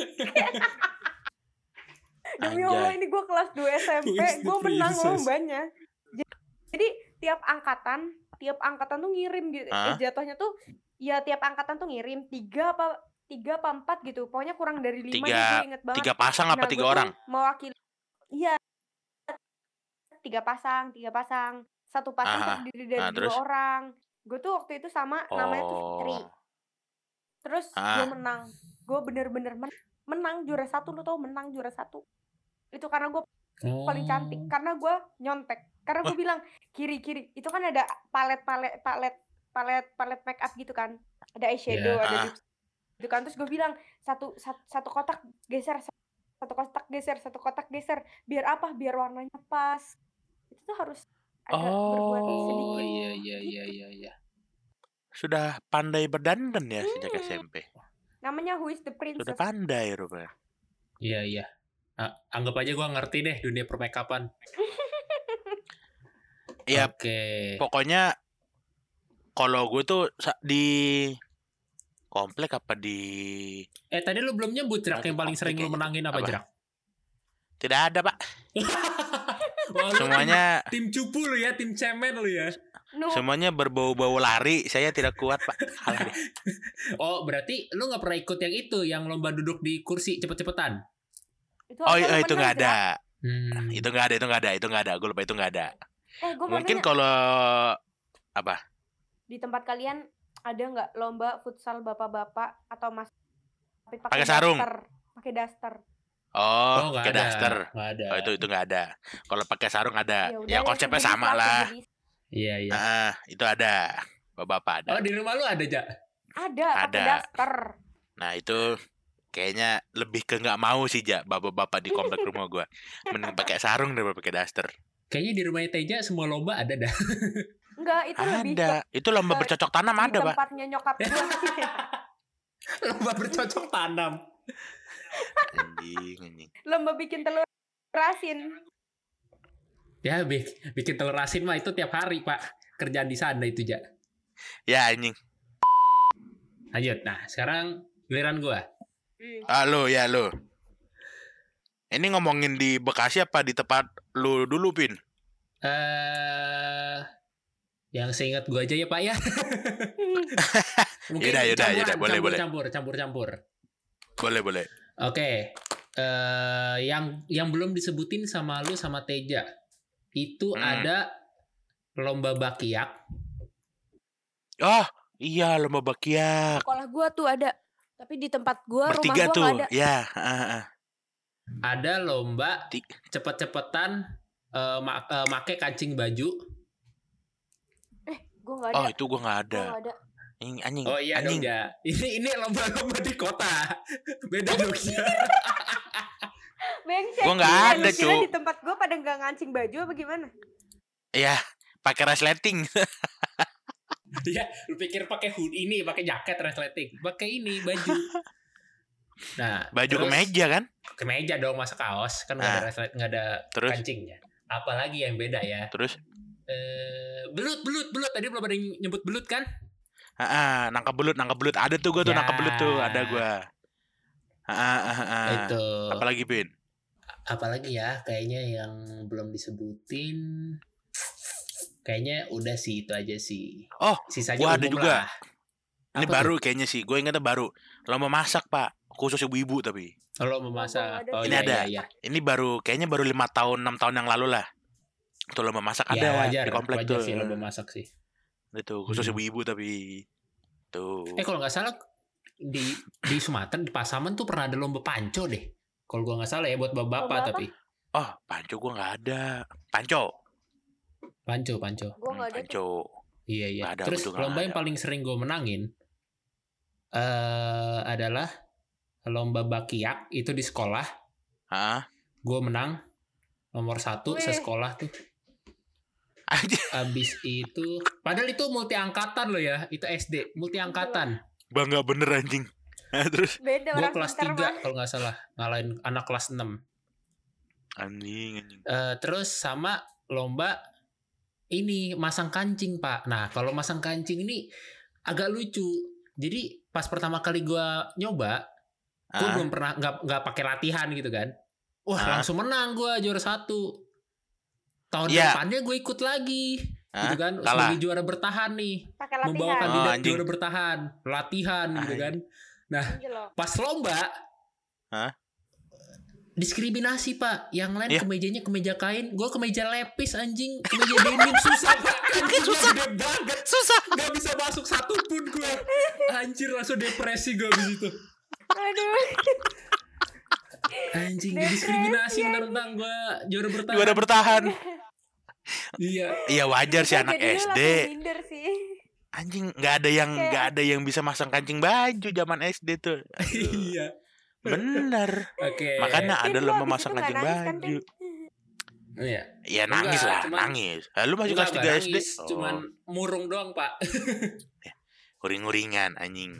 Demi Allah anjay. ini gue kelas dua S M P, Who is the gue menang princess? lombanya. Jadi, jadi tiap angkatan, tiap angkatan tuh ngirim gitu. Hah? Eh, jatuhnya tuh, ya tiap angkatan tuh ngirim tiga apa tiga apa empat gitu. Pokoknya kurang dari lima Tiga- nih, gue inget banget. Tiga pasang apa Nah, tiga gua tuh orang? Mewakili, iya tiga pasang, tiga pasang. Satu pasang Aha. terdiri dari Nah, dua terus? orang. Gue tuh waktu itu sama namanya tuh Fitri. Oh, Terus Ah. gue menang, gue bener-bener men- menang juara satu. Lu tau menang juara satu? Itu karena gue paling cantik, Oh. karena gue nyontek, karena gue bilang kiri kiri. Itu kan ada palet palet palet palet palet make up gitu kan, ada eyeshadow, Iya. ada Ah. lip gitu kan. Terus gue bilang satu, satu satu kotak geser, satu kotak geser, satu kotak geser, biar apa, biar warnanya pas. Itu tuh harus ada berbuat Oh, sedikit iya iya gitu. iya iya iya. sudah pandai berdandan ya sejak Hmm. S M P. Namanya Who is the Princess. Sudah pandai rupanya. Iya iya. Ah, anggap aja gua ngerti deh dunia permakeupan. Iya, Oke. pokoknya kalau gue tuh sa- di komplek apa di Eh tadi lu belum nyebut Jerak Lagi yang paling sering lu komplek menangin apa, Apa? Jerak? tidak ada, Pak. Wah, lu Semuanya tim cupu lu ya, tim cemen lu ya. No, semuanya berbau-bau lari. Saya tidak kuat, Pak. Kalah deh. Oh, berarti lu nggak pernah ikut yang itu, yang lomba duduk di kursi cepet-cepetan. itu Oh, harusnya iya, lu itu menang, nggak ada. Jerak. Hmm. Itu nggak ada, itu nggak ada, itu nggak ada. Gue lupa itu nggak ada. Eh, gue mau Mungkin nanya, kalau apa? di tempat kalian ada nggak lomba futsal bapak-bapak atau mas tapi Pakai sarung. daster, pakai daster. Oh, nggak ke ada. daster. Nggak ada. Oh, itu itu nggak ada. Kalau pakai sarung ada. udah Ya konsepnya sejenis sama lah. sejenis. Iya iya. Ah, itu ada. Bapak ada. Oh, di rumah lu ada, Ja? Ada, pakai Ada. daster. Nah, itu kayaknya lebih ke nggak mau sih, Ja, bapak-bapak di komplek rumah gua. Mending pakai sarung daripada pakai daster. Kayaknya di rumahnya Teja semua lomba ada dah. Enggak, itu lebih ke Ada. Itu lomba ke- bercocok tanam di ada, Pak. tempatnya nyokap gue. Lomba bercocok tanam. Anjing, anjing. Lomba bikin telur asin. Ya, bik- bikin telur asin mah itu tiap hari, Pak. Kerjaan di sana itu, Ja. Ya, anjing. Lanjut. Nah, sekarang giliran gua. Ah, lu, ya lu. Ini ngomongin di Bekasi apa di tempat lu dulu, Pin? Eh yang seingat gua aja ya, Pak ya. Mungkin Yaudah, yaudah, campuran, yaudah, boleh, campur, boleh. campur, campur, campur. Boleh, boleh. Oke. Eh yang yang belum disebutin sama lu sama Teja. Itu Hmm. ada lomba bakiak. Oh, iya lomba bakiak. Sekolah gue tuh ada, tapi di tempat gue rumah Bertiga gue tuh. nggak ada. Ya, ah, ah. Ada lomba Ti- cepet-cepetan eh, ma- eh, make kancing baju. Gue nggak ada. Oh, itu gua nggak Gua ada. nggak ada. Anjing, anjing. Oh iya anjing. dong, ya. Ini ini lomba-lomba di kota. Beda dong ya. Bengsek. Gua nggak Iya, ada, lu kira Cuk. di tempat gue pada nggak ngancing baju apa gimana? Ya, pakai resleting. Ya, lu pikir pakai hood ini, pakai jaket resleting, pakai ini baju. Nah, Baju terus kemeja kan? kemeja dong, masa kaos kan nggak ada Nah, reslet, nggak ada terus kancingnya. Apalagi yang beda ya? terus Eh, belut, belut, belut. Tadi belum ada yang nyebut belut kan? ah, ah, nangkap belut, nangkap belut. Ada tuh gua tuh Ya, nangkap belut tuh, ada gua. Ah, ah, ah, ah. itu. Apalagi Pin? Apalagi ya? Kayaknya yang belum disebutin. Kayaknya udah sih, itu aja sih. Oh, Sisanya gua ada umum juga. lah. Ini Apa tuh? baru kayaknya sih. Gue ingatnya baru. Lomba masak, Pak. Khusus ibu-ibu tapi. Kalau Gua memasak. nggak ada Oh tuh. Ini iya, ada. iya, iya. Ini baru kayaknya baru lima tahun, enam tahun yang lalu lah. Tuh lomba masak Ya ada wajar, di komplek wajar tuh. sih lomba masak sih. Itu khusus Hmm. ibu-ibu tapi. Tuh. Eh kalau nggak salah di di Sumatera di Pasaman tuh pernah ada lomba panco deh. Kalau gua nggak salah ya, buat Lomba bapak-bapak apa? tapi. Oh, panco gua nggak ada. Panco. Panco, panco. Gua Hmm, nggak ada tuh. panco. Iya, iya. Nggak ada, Terus betul nggak lomba yang ada. paling sering gue menangin eh adalah lomba bakiak itu di sekolah. Hah? Gue menang nomor satu Wih. sesekolah tuh. Aja. Abis itu, padahal itu multi angkatan loh ya, itu S D multi angkatan. Bangga bener anjing. Terus Beda Gue orang kelas pintar tiga mah. kalau nggak salah, ngalahin anak kelas enam. anjing anjing. Eh, terus sama lomba ini masang kancing pak. Nah kalau masang kancing ini agak lucu. Jadi pas pertama kali gue nyoba, gue Ah, belum pernah nggak nggak pakai latihan gitu kan. Wah Ah. langsung menang gue juara satu. Tahun Iya. depannya gue ikut lagi, ah, gitu kan. kalah. Sebagai juara bertahan nih, Pakai membawa latihan. kandidat Oh, anjing. juara bertahan, latihan gitu Anjing. kan. Anjlok. Pas lomba, Hah? diskriminasi pak. Yang lain Iya. kemejanya kemeja kain, gue kemeja lepis anjing, kemeja denim susah pak. Anjing gue gede banget, Susah. gak bisa masuk satu pun gue. Anjir langsung depresi gue abis itu. Aduh. Anjing Depresi, didiskriminasi tentang gue juara bertahan. Juara bertahan. Iya. Iya wajar sih Gua anak jadinya S D. langsung minder sih. Anjing nggak ada yang Kayak- nggak ada yang bisa masang kancing baju zaman S D tuh. Aduh, Iya. bener. Oke. Makanya ada Pin, lu lomba abis masang itu nggak kancing nangis kan, baju. Iya. Iya nangis Enggak, lah, cuman- nangis. Ah, lu masih Enggak, kelas tiga enggak S D? nangis, Oh, cuman murung doang, Pak. uring-uringan anjing.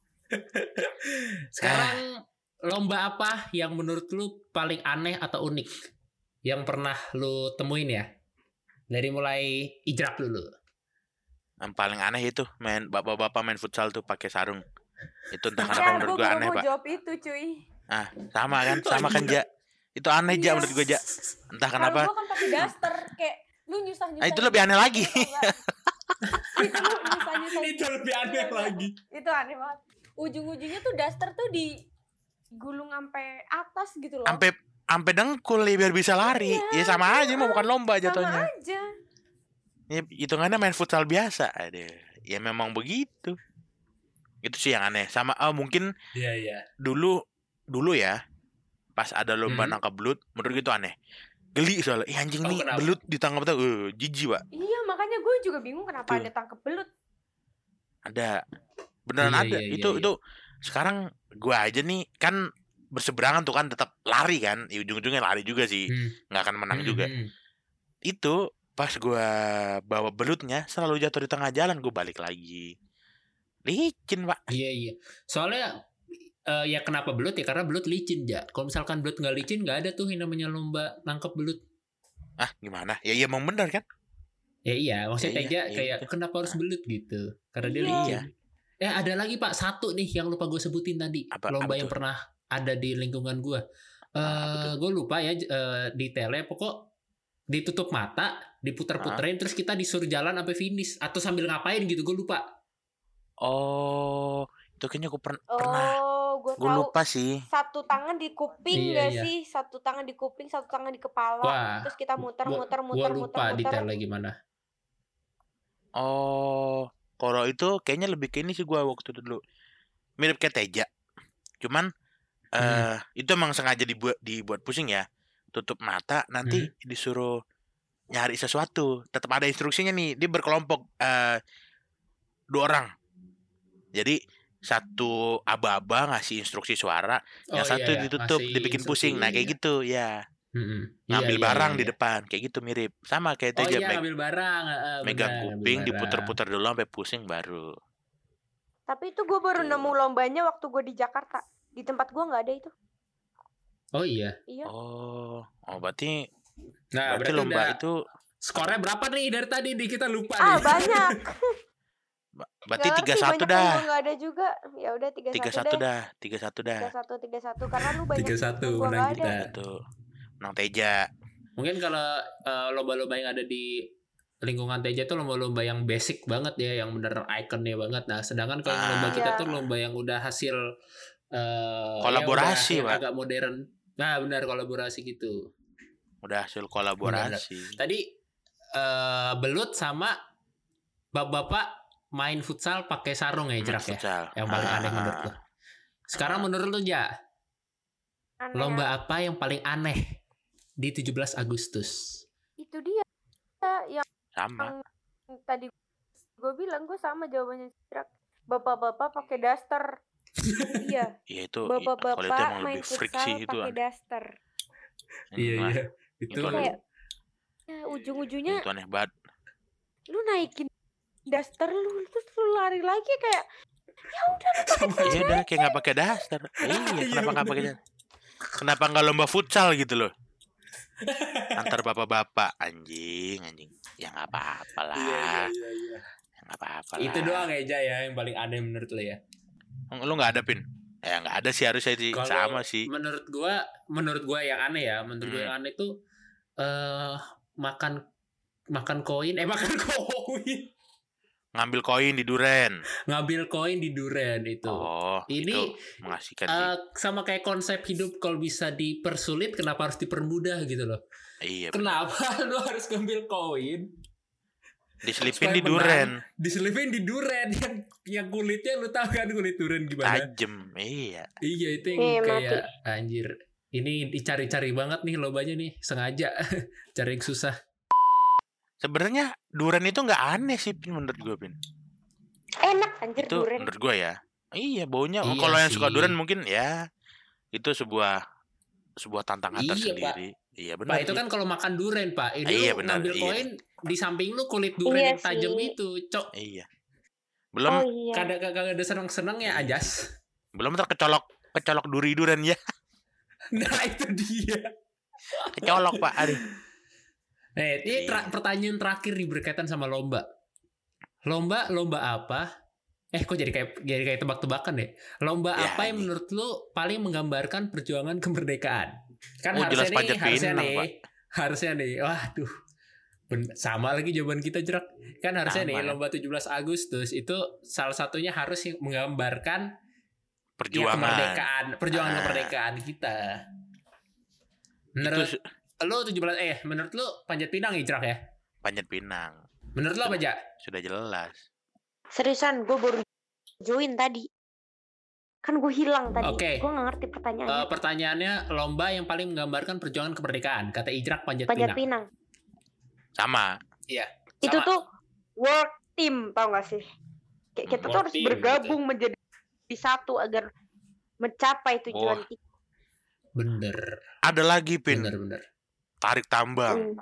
Sekarang lomba apa yang menurut lu paling aneh atau unik yang pernah lu temuin ya? Dari mulai ijrak dulu. Yang paling aneh itu main bapak-bapak main futsal tuh pakai sarung. Itu entah Ya, kenapa menurut gue gua baru aneh, mau Pak. jawab itu, cuy. Ah, sama kan? Oh, Sama kan, iya. Ja? Itu aneh, Ja, Iya. menurut gua, Ja. Entah Kalau kenapa. gue kan pakai daster, kayak lu nyusah-nyusah. Ah, itu lebih aneh lagi. Itu lu nyusah-nyusah. Itu lebih aneh lagi. Itu aneh banget. Ujung-ujungnya tuh daster tuh digulung sampai atas gitu loh. Sampai sampai dengkul ya biar bisa lari. Iya, Ya sama aja, mau bukan lomba Sama jatuhnya. aja. Ya, hitungannya main futsal biasa. Aduh. Ya memang begitu. Itu sih yang aneh. Sama oh, mungkin Iya, iya. dulu dulu ya pas ada lomba Hmm. nangkap belut, menurut gue itu aneh. Geli soalnya. Ih anjing Oh, nih kenapa? belut ditangkap tuh. Uh, jijik, Pak. Iya, makanya gue juga bingung kenapa Tuh. ada tangkep belut. Ada. Beneran Iya, ada. iya, itu iya, itu sekarang gua aja nih kan berseberangan tuh kan tetap lari kan. Ya, ujung-ujungnya lari juga sih. Hmm. Nggak akan menang Hmm, juga. hmm. Itu pas gua bawa belutnya selalu jatuh di tengah jalan, gua balik lagi. Licin, Pak. Iya, iya. Soalnya eh, ya kenapa belut ya karena belut licin ya. Kalau misalkan belut nggak licin nggak ada tuh yang namanya lomba nangkep belut. Ah, gimana? Ya iya emang bener kan? Ya iya, maksudnya Ya, iya, Teja iya, kayak itu. kenapa harus belut gitu? Karena dia Iya. licin. Eh ada lagi Pak satu nih yang lupa gue sebutin tadi. Apa- lomba apa yang tuh? pernah ada di lingkungan gue. Ah, apa Eh tuh? gue lupa ya eh, detailnya. Pokok ditutup mata, diputer-puterin, terus kita disuruh jalan sampai finish atau sambil ngapain gitu. Gue lupa. Oh, itu kayaknya gua per- pernah. Oh, gue Gua tahu. lupa sih. Satu tangan di kuping Iya, gak iya. sih? Satu tangan di kuping, satu tangan di kepala. Wah, Terus kita muter, Gua- muter, Gue muter, lupa muter, muter. detailnya gimana. Oh, kalau itu kayaknya lebih ke ini sih gua waktu itu dulu. Mirip kayak Teja. Cuman eh itu emang sengaja dibuat dibuat pusing ya. Tutup mata nanti disuruh nyari sesuatu. Tetap ada instruksinya nih. Dia berkelompok eh dua orang. Jadi satu aba-aba ngasih instruksi suara, yang Oh, satu iya, iya. ditutup, Ngasih dibikin instruksi, pusing. Nah, iya, kayak iya. gitu ya. Mm-mm. Ngambil Iya, iya, barang iya, di iya. depan, kayak gitu mirip. Sama kayak Oh Teja, iya meg- ngambil barang. heeh, megang benar, kuping, ngambil barang. diputer-puter dulu sampai pusing baru. Tapi itu gue baru Tuh. nemu lombanya waktu gue di Jakarta. Di Di tempat gua nggak ada itu. Oh iya. Iya. Oh, oh berarti Nah, berarti berarti lomba udah itu skornya berapa nih dari tadi nih kita lupa Ah nih. banyak. ba- berarti Nggak tiga ngerti, satu banyak yang dah. gua nggak ada juga. Ya udah tiga Tiga satu satu deh. dah, tiga satu dah. Tiga satu tiga satu karena lu banyak tiga satu yang gua menang nggak ada. kita. Itu menang Teja. Mungkin kalau eh, lomba-lomba yang ada di lingkungan Teja tuh lomba-lomba yang basic banget ya, yang bener ikonnya banget. Nah, sedangkan kalau Ah. lomba kita Iya. tuh lomba yang udah hasil eh, Kolaborasi, ya udah, yang Pak. agak modern. Nah, benar kolaborasi gitu. Udah hasil kolaborasi. Tadi eh, belut sama bapak-bapak main futsal pakai sarung ya, Main Jerak ya. futsal. Yang paling Ah, aneh ah, menurut ah. lo. Sekarang menurut lo ya, Aneh. lomba apa yang paling aneh di tujuh belas Agustus? Itu dia yang Sama. tadi gue bilang, gue sama jawabannya Citrak. Bapak-bapak pakai daster. Iya. Iya itu i- kalau itu Bapak-bapak emang main lebih freak futsal sih itu. pakai daster. Iya Anjing lah. iya. Itu Itu aneh. Kayak ya, ujung-ujungnya Itu aneh banget. lu naikin daster lu terus lu lari lagi kayak ya udah lu pakai Sama Iya celana. udah kayak nggak pakai daster. Iya, Iya, kenapa nggak pakai bener. daster? Kenapa nggak lomba futsal gitu loh? Antar bapak-bapak anjing, anjing. Ya nggak apa-apa lah. Iya iya iya. iya. Ya nggak apa-apa lah. Itu doang ya, Ja, ya yang paling aneh menurut lo ya. Lu nggak ada pin? Ya nggak ada sih harusnya sih. Kalau Sama sih. menurut gua, menurut gua yang aneh ya, menurut gua Hmm. yang aneh tuh eh makan makan koin, eh makan koin, Ngambil koin di duren. ngambil koin di duren itu. Oh, Ini itu mengasihkan sih. eh, sama kayak konsep hidup, kalau bisa dipersulit kenapa harus dipermudah gitu loh. Iya. bener. Kenapa lu harus ngambil koin? Diselipin supaya di duren. Diselipin di duren yang yang kulitnya lu tahu kan kulit duren gimana? Tajem. Iya. Iya itu yang Eh, kayak anjir. Ini dicari-cari banget nih lombanya nih, sengaja cari yang susah. Sebenarnya duren itu nggak aneh sih Pin, menurut gue Pin. Enak anjir Itu duren. menurut gue ya. Iya baunya. Oh, Iya kalau yang sih. suka duren mungkin ya itu sebuah sebuah tantangan Iya, tersendiri. Iya benar. Pak itu sih. kan kalau makan duren Pak, ini Iya, lu benar, ngambil iya. koin di samping lu kulit duren Iya yang tajam sih. itu, cok. Iya. Belum Oh iya. Kadang kagak ada seneng-seneng ya Iya. ajas. belum terkecolok kecolok duri duren ya. Nah itu dia. Kecolok Pak. Aduh. Nah, ini tra- Iya. pertanyaan terakhir nih berkaitan sama lomba. Lomba lomba apa? Eh kok jadi kayak jadi kayak tebak-tebakan deh. Lomba Ya, apa yang ini. menurut lu paling menggambarkan perjuangan kemerdekaan? Kan Oh, harusnya jelas nih, Panjat harusnya Pinang, nih, Pak. harusnya nih. Waduh. Ben- sama lagi jawaban kita Jerak. Kan harusnya Sama, nih ya. lomba tujuh belas Agustus itu salah satunya harus yang menggambarkan ya, Perjuangan. kemerdekaan, perjuangan Ah. kemerdekaan kita. Itu Menurut su- lu tujuh belas eh menurut lu Panjat Pinang ya Jerak ya? Panjat Pinang. Menurut lu apa aja? Sudah jelas. Seriusan gue baru join tadi. Kan gue hilang tadi. Oke. Gue gak ngerti pertanyaannya. Eh, pertanyaannya lomba yang paling menggambarkan perjuangan kemerdekaan. Kata Ijrak Panjat, Panjat Pinang. Pinang. Sama. Itu Sama. tuh work team, tau gak sih? Kayak kita tuh Work harus team, bergabung menjadi satu agar mencapai tujuan Oh. kita. Bener, Ada lagi Pin. bener, bener. Tarik tambang. Hmm.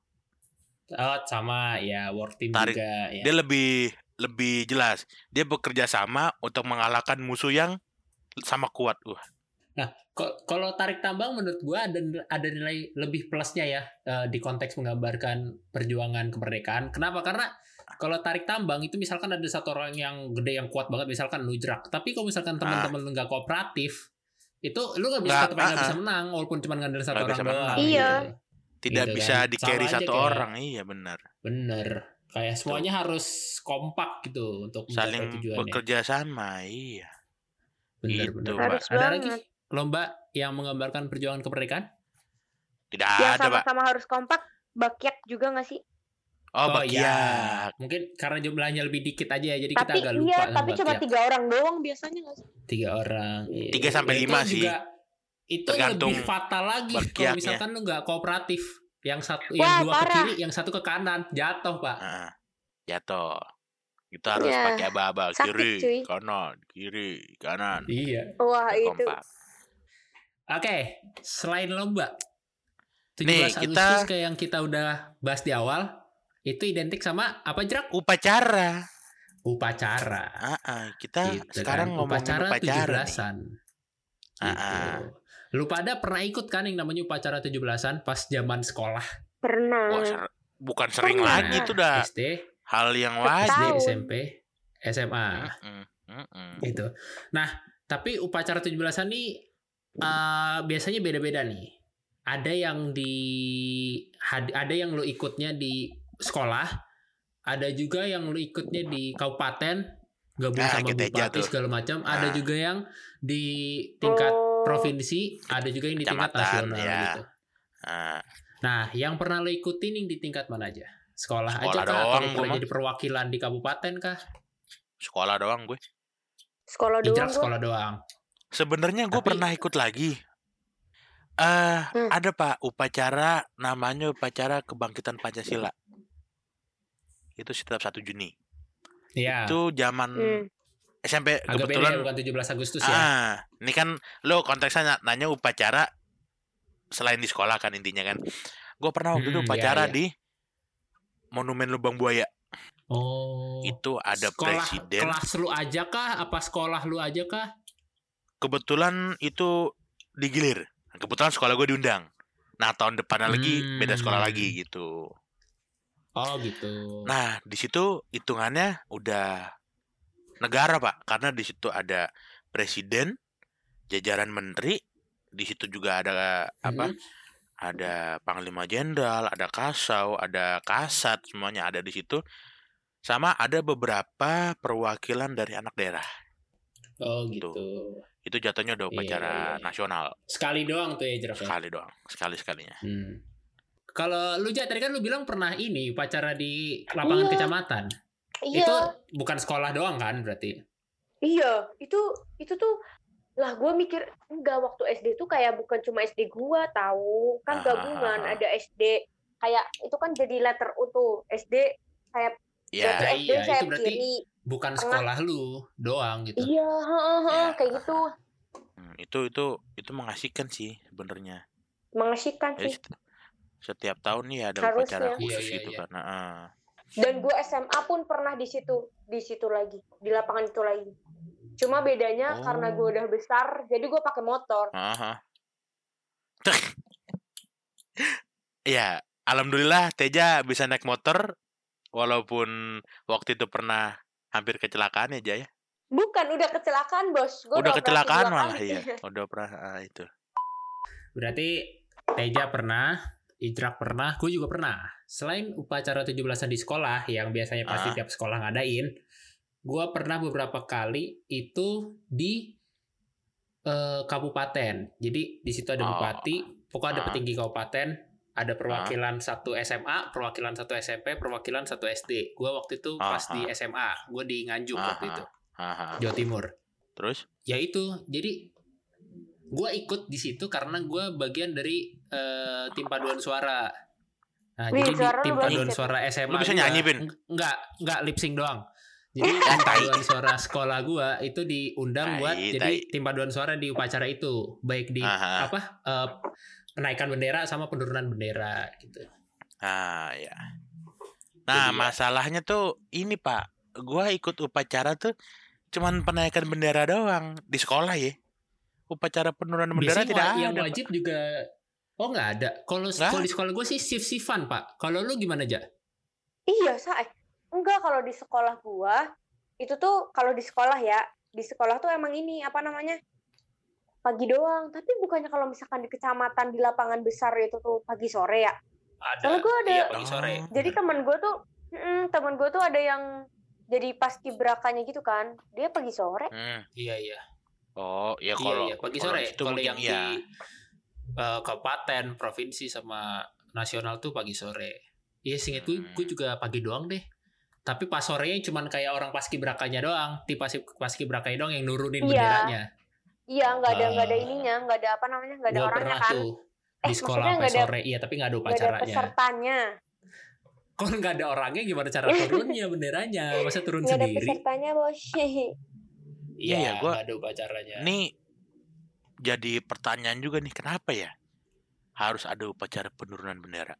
Oh, sama ya work team Tarik. juga ya. Dia lebih lebih jelas. Dia bekerja sama untuk mengalahkan musuh yang sama kuat. Wah. Ko- Kalau tarik tambang menurut gua ada ada nilai lebih plusnya ya eh, di konteks menggambarkan perjuangan kemerdekaan. Kenapa? Karena kalau tarik tambang itu misalkan ada satu orang yang gede yang kuat banget, misalkan lu Jerak. Tapi kalau misalkan teman-teman lu nggak kooperatif, itu lu nggak bisa Nggak, tetap nggak ah, bisa menang walaupun cuma ngandalin satu Nggak orang bisa doang. menang. Iya. gitu. Tidak Gitu bisa kan. di Sama carry aja satu kayak- orang. Iya benar. Bener. Kayak semuanya harus kompak gitu untuk mencapai Saling tujuannya. bekerja sama. Iya. Bener, gitu, bener. Pak. Harus Ada banget. lagi lomba yang menggambarkan perjuangan kemerdekaan? Tidak Yang ada Pak. sama-sama harus kompak. Bakyak juga gak sih? Oh, Oh, bakiak. iya. Mungkin karena jumlahnya lebih dikit aja ya, jadi kita Tapi agak lupa iya, sama tapi cuma Bakyak. tiga orang doang biasanya gak sih? Tiga orang. Iya. Tiga sampai Itu lima sih. juga, itu Tergantung lebih fatal lagi kalau bakiaknya. misalkan lu nggak kooperatif. Yang satu, Wah, yang dua ke parah. kiri, yang satu ke kanan, jatuh Pak. Nah, jatuh. Kita harus Iya. pakai aba-aba Sakit, kiri, cuy. kanan, kiri, kanan. Iya. Wah itu. Kompak. Oke, selain lomba, Nih, tujuh belas kita- Agustus kayak yang kita udah bahas di awal, itu identik sama apa Jerak? Upacara. Upacara. Ah, ah, kita Gitu sekarang kan. ngomongin upacara upacara, tujuh nih. belasan. Gitu. Ah, ah. Lu pada pernah ikut kan yang namanya upacara tujuh belasan pas zaman sekolah? Pernah. Wah, ser- bukan sering Pernah. lagi itu udah S D, hal yang Setiap S D, wajib. tahun. S M P, S M A. Mm-mm, mm-mm. Gitu. Nah, tapi upacara tujuh belasan nih uh, biasanya beda-beda nih. Ada yang di had- ada yang lu ikutnya di sekolah, ada juga yang lu ikutnya di kabupaten, gabung Ah, sama kita aja bupati tuh. segala macam. Ada Ah. juga yang di tingkat Oh. provinsi, ada juga yang di tingkat Kecamatan, nasional ya. gitu. Ah, Nah, yang pernah lu ikutin yang di tingkat mana aja? Sekolah, Sekolah aja kah? Atau doang lu gua pernah mah. jadi perwakilan di kabupaten kah? sekolah doang gue. Sekolah doang Ijrak gua. sekolah doang. Sebenarnya gue Tapi- pernah ikut lagi. Eh, Hmm. ada Pak upacara namanya upacara kebangkitan Pancasila. Itu setiap satu Juni. Iya. Itu zaman Hmm. S M P Agak beda kebetulan. ya, bukan tujuh belas Agustus ya. Ah, ini kan lo konteksnya nanya upacara selain di sekolah kan intinya kan. Gue pernah waktu itu Hmm, upacara iya, iya. di Monumen Lubang Buaya. Oh. Itu ada sekolah presiden. kelas lu aja kah? Apa sekolah lu aja kah? Kebetulan itu digilir. Kebetulan sekolah gue diundang. Nah tahun depannya lagi Hmm. beda sekolah lagi gitu. Oh gitu. Nah di situ hitungannya udah negara Pak, karena di situ ada presiden, jajaran menteri, di situ juga ada apa? Mhm. Ada panglima jenderal, ada kasau, ada kasat, semuanya ada di situ. Sama ada beberapa perwakilan dari anak daerah. Oh gitu. Itu jatuhnya udah Iya, upacara iya, iya. nasional. Sekali doang tuh ya Ijrak ya. Sekali doang, sekali-sekalinya. Hmm. Kalau lu Ja, tadi kan lu bilang pernah ini upacara di lapangan Iya. kecamatan. Iya. Itu bukan sekolah doang kan berarti? Iya, itu itu tuh lah gue mikir enggak, waktu S D tuh kayak bukan cuma S D gua tahu, kan Ah, gabungan, ah, ah. ada S D kayak itu kan jadi letter U tuh, S D sayap Ya, berarti Nah, S D iya, itu sayap berarti kiri. bukan Tengah. sekolah lu doang gitu. Iya, heeh, heeh, Ya. kayak gitu. hmm, itu itu itu mengasihkan sih sebenarnya. Mengasihkan Jadi sih. set- setiap tahun nih ada Harusnya. upacara khusus Iya, iya, gitu iya. karena ah. Dan gue S M A pun pernah di situ, di situ lagi, di lapangan itu lagi. Cuma bedanya Oh. karena gue udah besar, jadi gue pakai motor. Aha. Ya, alhamdulillah Teja bisa naik motor walaupun waktu itu pernah hampir kecelakaan ya Jaya. Bukan, udah kecelakaan bos. Gue Udah operasi kecelakaan dua malah kali. iya. Udah pernah ah, itu. Berarti Teja pernah, Ijrak pernah, gue juga pernah. Selain upacara tujuh belasan di sekolah yang biasanya pasti Ah. tiap sekolah ngadain, gue pernah beberapa kali itu di eh, kabupaten. Jadi di situ ada Oh. bupati, pokoknya ada Ah. petinggi kabupaten, ada perwakilan satu S M A, perwakilan satu S M P, perwakilan satu S D. Gue waktu itu pas Ah, di ah. S M A, gue di Nganjuk Ah, waktu ah. itu, Aha. Jawa Timur. Terus? Ya itu, jadi gue ikut di situ karena gue bagian dari eh, tim paduan suara. Nah, Wih, jadi di suara lu tim bagus paduan ya, suara S M A Lu bisa gua- nyanyi, Pin? eng- enggak, enggak lip sync doang. Jadi tim paduan suara sekolah gue itu diundang buat Tai, jadi tai. tim paduan suara di upacara itu, baik di Aha. apa eh, penaikan bendera sama penurunan bendera gitu. Ah ya. Nah, Jadi ya. masalahnya tuh ini Pak, gua ikut upacara tuh cuman penaikan bendera doang di sekolah ya. Upacara penurunan bendera Biasanya tidak wa- yang ada. wajib juga oh nggak ada. Kalau Nggak kalau di sekolah gue sih shift-shiftan Pak. Kalau lu gimana aja? Iya, saya. Enggak, kalau di sekolah gua itu tuh kalau di sekolah ya, di sekolah tuh emang ini apa namanya? Pagi doang. Tapi bukannya kalau misalkan di kecamatan di lapangan besar itu tuh pagi sore ya. Ada. Soalnya gua ada- Iya, pagi sore. Oh. Jadi temen gua tuh, mm, temen gua tuh ada yang jadi paskibrakanya gitu kan. Dia pagi sore. Hmm. Iya iya. Oh, ya Iya kalau iya pagi kalau sore. itu Kalau mungkin yang iya. di eh, kabupaten, provinsi sama nasional tuh pagi sore. Iya singkat gue, Hmm. gue juga pagi doang deh. Tapi pas sorenya cuman kayak orang paskibrakanya doang, tipe paskibrakanya doang yang nurunin Iya. benderanya. Iya, nggak ada nggak ada Ah. ininya, nggak ada apa namanya, nggak ada Gue orangnya pernah kan. tuh Eh, di sekolah maksudnya sampai nggak ada sore, iya tapi nggak ada nggak ada upacaranya. pesertanya. Kalau nggak ada orangnya gimana cara turunnya benderanya? Masa turun Nggak ada sendiri? pesertanya bos. Iya, ya, gua- nggak ada upacaranya. Ini jadi pertanyaan juga nih, kenapa ya harus ada upacara penurunan bendera?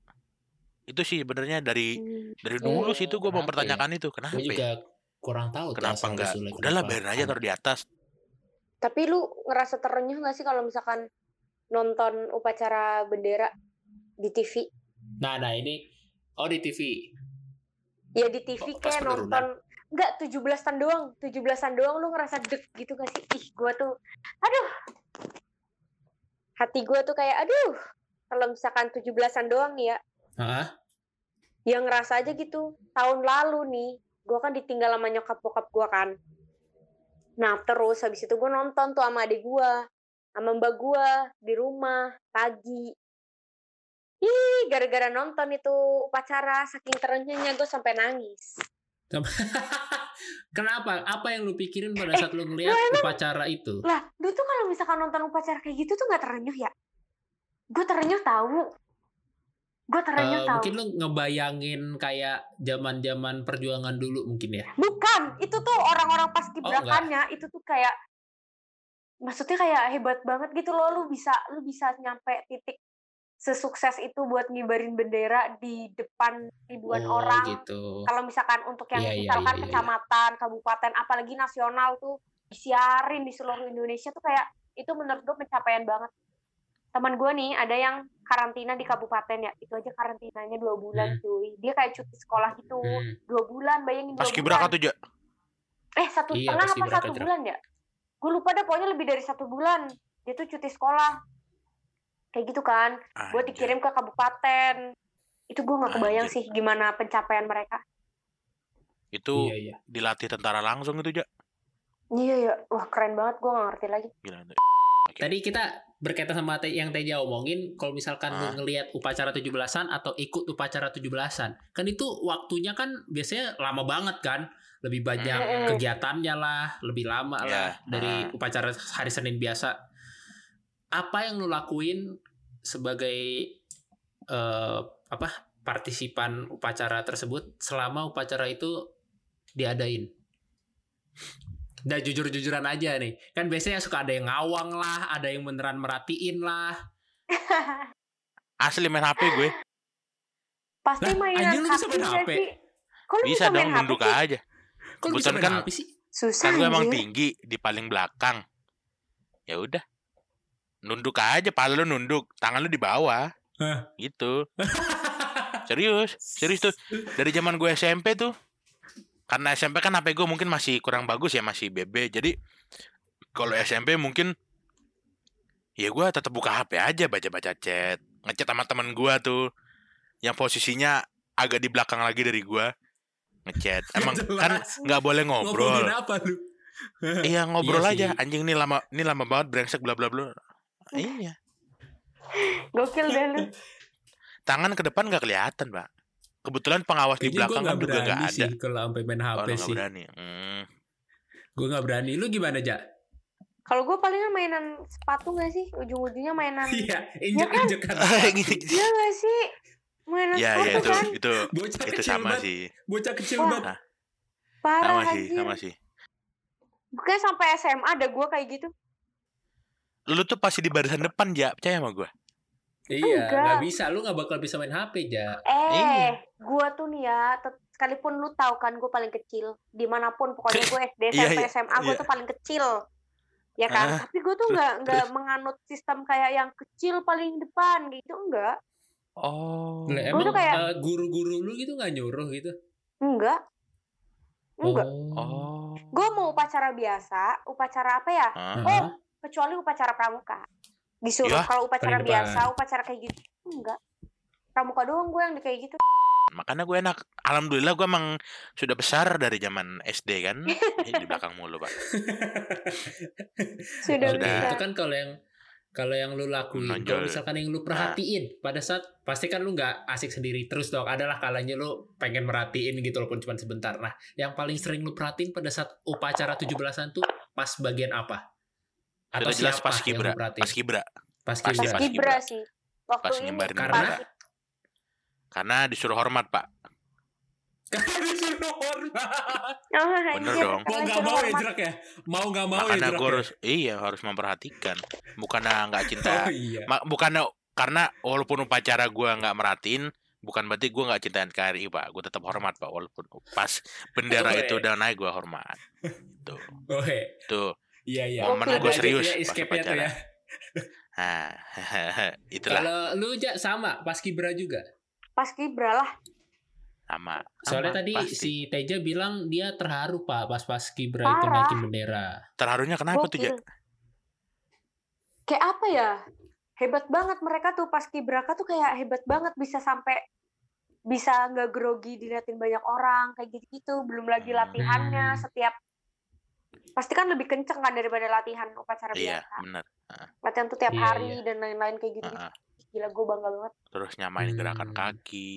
Itu sih sebenarnya dari Hmm. dari dulu Oh, sih itu gue kenapa mempertanyakan itu, kenapa gue juga ya? kurang tahu tuh Kenapa asal enggak? usulnya Udahlah kenapa biarin aja ada. taruh di atas. Tapi lu ngerasa terenyuh gak sih kalau misalkan nonton upacara bendera di T V? Nah, nah ini oh di T V. Ya di T V Oh, pas kayak penurunan. nonton enggak tujuh belasan doang, tujuh belasan doang lu ngerasa deg gitu gak sih? Ih, gua tuh aduh. Hati gua tuh kayak aduh. Kalau misalkan tujuh belasan doang nih ya. Heeh. Ya ngerasa aja gitu. Tahun lalu nih, gua kan ditinggal sama nyokap bokap gua kan. Nah, terus habis itu gua nonton tuh sama adik gua, sama mbak gua di rumah pagi. Ih, gara-gara nonton itu upacara, saking terenyuhnya gue sampai nangis. Kenapa? Apa yang lu pikirin pada Eh, saat lu ngeliat lu emang- upacara itu? Lah, lu tuh kalau misalkan nonton upacara kayak gitu tuh nggak terenyuh ya? Gue terenyuh tahu. Gue terenyuh Eh, tahu. mungkin lu ngebayangin kayak zaman-zaman perjuangan dulu mungkin ya. Bukan, itu tuh orang-orang pas kibrakannya itu tuh kayak, maksudnya kayak hebat banget gitu loh, lu bisa lu bisa nyampe titik sesukses itu buat ngibarin bendera di depan ribuan Oh, orang. gitu. Kalau misalkan untuk yang Iya, iya, misalkan iya, iya. kecamatan, kabupaten, apalagi nasional tuh disiarin di seluruh Indonesia tuh kayak itu menurut gue pencapaian banget. Teman gue nih ada yang karantina di kabupaten ya, itu aja karantinanya dua bulan Hmm. cuy. Dia kayak cuti sekolah gitu, Hmm. dua bulan, bayangin dua Pas bulan. kibraka tuh, Ja. Eh satu Iya, setengah pas apa kibraka, satu Jrak. bulan ya? Gue lupa deh, pokoknya lebih dari satu bulan. Dia tuh cuti sekolah. Kayak gitu kan. Gue Anjir. dikirim ke kabupaten. Itu gue nggak kebayang Anjir. sih gimana pencapaian mereka. Itu Iya, iya. dilatih tentara langsung itu, Ja. Iya ya, wah keren banget, gue nggak ngerti lagi. Gila tuh. Oke. Tadi kita berkaitan sama te- yang Teja omongin, kalau misalkan Ah. lu ngelihat upacara tujuh belasan atau ikut upacara tujuh belasan, kan itu waktunya kan biasanya lama banget kan, lebih banyak Mm-mm. kegiatannya lah, lebih lama Ya, lah dari ah. upacara hari Senin biasa. Apa yang lu lakuin sebagai eh, apa partisipan upacara tersebut selama upacara itu diadain? Nah, jujur-jujuran aja nih. Kan biasanya suka ada yang ngawang lah, ada yang beneran merhatiin lah. Asli main H P gue. Pasti Lah, mainan anjing lu bisa main nggak H P? sih? Kok lu Bisa bisa main dong, H P nunduk sih? aja. Kok lu bisa Kebetulan main kan- H P sih? Susah Kan gue emang anjir. tinggi di paling belakang. Ya udah. Nunduk aja, pala lu nunduk, tangan lu di bawah. Hah? Gitu. Serius, serius tuh. Dari zaman gue S M P tuh. Karena S M P kan H P gue mungkin masih kurang bagus ya, masih B B. Jadi kalau S M P mungkin ya gue tetap buka H P aja, baca-baca chat, ngechat sama teman gue tuh yang posisinya agak di belakang lagi dari gue, ngechat. Emang Jelas. kan nggak boleh ngobrol. Ngomongin apa lu? Iya, ngobrol Iya aja. sih. Anjing nih lama, ini lama banget brengsek bla bla bla. Iya. Gokil deh lu. Tangan ke depan nggak kelihatan, Pak. Kebetulan pengawas di Kayaknya gue belakang nggak kan juga nggak berani ada. sih kalau sampai main H Oh, P lu nggak sih. berani. Hmm. Gue nggak berani. Lu gimana, Ja? Kalau gue palingan mainan sepatu nggak sih? Ujung-ujungnya mainan. Iya, injek-injekan. Iya nggak sih? Mainan Ya, sepatu ya itu, kan? itu, Bocah itu kecil sama banget. sih. Bocah kecil Wah. banget. Parah Sama sih, anjir. sama sih. Bukannya sampai S M A ada gue kayak gitu. Lu tuh pasti di barisan depan, Ja. Percaya sama gue. Iya, Enggak. nggak bisa. Lu nggak bakal bisa main H P, Ja. Eh, Iya. gue tuh nih ya, tet- sekalipun lu tahu kan gue paling kecil, dimanapun pokoknya gue S D, S M P, Iya, iya, S M A gue iya. tuh paling kecil, ya kan? Ah, Tapi gue tuh terus, nggak nggak terus. menganut sistem kayak yang kecil paling depan gitu, enggak, Oh. Lah, Gua emang tuh kayak- eh, guru-guru lu gitu nggak nyuruh gitu? enggak, enggak. Oh. Gue mau upacara biasa, upacara apa ya? Hah? Oh, kecuali upacara pramuka. Disuruh Ya, kalau upacara paling depan. biasa, upacara kayak gitu, enggak. Pramuka doang gue yang di kayak gitu. Makanya gue enak. Alhamdulillah gue emang sudah besar dari zaman S D kan. Eh, di belakang mulu, Pak. Sudah Oke, bisa. itu kan kalau yang kalau yang lu lakuin, Menonjol. kalau misalkan yang lu perhatiin pada saat pasti kan lu nggak asik sendiri terus dong. Adalah kalanya lu pengen merhatiin gitu walaupun cuma sebentar. Nah, yang paling sering lu perhatiin pada saat upacara tujuh belasan tuh pas bagian apa? Atau Sudah jelas siapa pas yang kibra, lu perhatiin? pas kibra. Pas Pasti kibra. pas Kibra kibra. sih. Waktu Pas ini nyebarin Karena- bendera. Karena disuruh hormat, Pak. Karena disuruh hormat. Oh, Bener anjir, dong. Mau karena nggak suruh mau ya hormat. Jerak ya? Mau nggak mau ya Makanya Jerak gue ya? harus, iya harus memperhatikan. Bukannya nggak cinta. Oh iya. Ma- bukannya karena walaupun upacara gue nggak merhatiin, bukan berarti gue nggak cinta N K R I, Pak. Gue tetap hormat, Pak. Walaupun pas bendera Oke. itu udah naik, gue hormat. Tuh, Oke. tuh. Iya iya. Momen Gokil, gue gokil. serius Ya, pas escape-nya tuh upacara. ya. Nah, itulah Kalau lu Ja sama paskibra juga. Paskibra lah. sama. Soalnya sama, tadi pasti. si Teja bilang dia terharu Pak pas paskibra itu Parah. naikin bendera. Terharunya kenapa tuh, Ja? Gokil. Kayak apa ya? Hebat banget mereka tuh paskibraka tuh kayak hebat banget bisa sampai bisa nggak grogi diliatin banyak orang kayak gitu-gitu. Belum lagi Hmm. latihannya Hmm. setiap pasti kan lebih kenceng kan daripada latihan upacara Iya, biasa. benar. Latihan tuh tiap Iya, hari iya. dan lain-lain kayak gitu. Heeh. Gila gue bangga banget. Terus nyamain gerakan Hmm. kaki.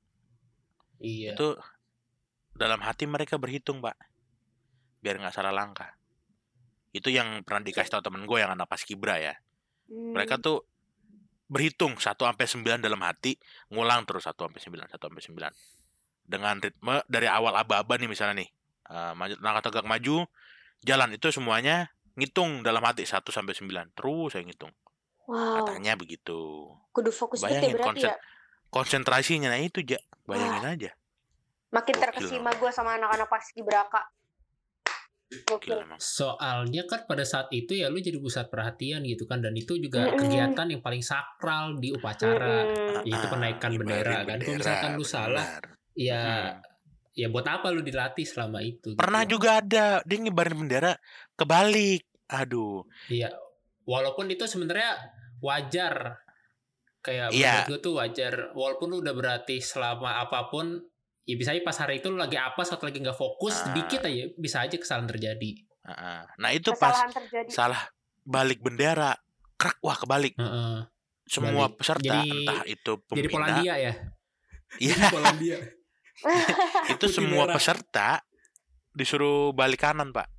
Iya. Itu dalam hati mereka berhitung, Pak. Biar nggak salah langkah. Itu yang pernah dikasih tahu temen gue yang anak paskibra ya. Hmm. Mereka tuh berhitung satu sampai sembilan dalam hati, ngulang terus satu sampai sembilan, satu sampai sembilan. Dengan ritme dari awal aba-aba nih misalnya nih. Uh, maju, langkah tegak maju, jalan itu semuanya ngitung dalam hati satu sampai sembilan. Terus saya ngitung. Wow. Katanya begitu. Kudu fokus gitu ya Bayangin berarti konsen, ya. konsentrasinya nah itu, Ja. Bayangin aja. Makin Gokil terkesima gue sama anak-anak paskibraka. Gokil Gokil. emang. Soalnya kan pada saat itu ya lu jadi pusat perhatian gitu kan, dan itu juga Mm-mm. kegiatan yang paling sakral di upacara. Mm-mm. Yaitu penaikan bendera kan. Kalau misalkan lu salah, ya Hmm. ya buat apa lu dilatih selama itu? Pernah gitu. juga ada dia ngibarin bendera kebalik. Aduh. Iya. Walaupun itu sebenarnya wajar. Kayak Iya. menurut gue tuh wajar. Walaupun lu udah berlatih selama apapun, ya bisa aja pas hari itu lu lagi apa saat lagi nggak fokus, Ah. sedikit aja bisa aja kesalahan terjadi. Uh-uh. Nah itu pas Kesalahan terjadi. salah balik bendera, krak, wah kebalik. Heeh. Semua Balik. peserta, Jadi- entah itu Jadi pembina, Polandia ya. iya, Jadi Polandia. itu Putih semua merah. peserta disuruh balik kanan, Pak.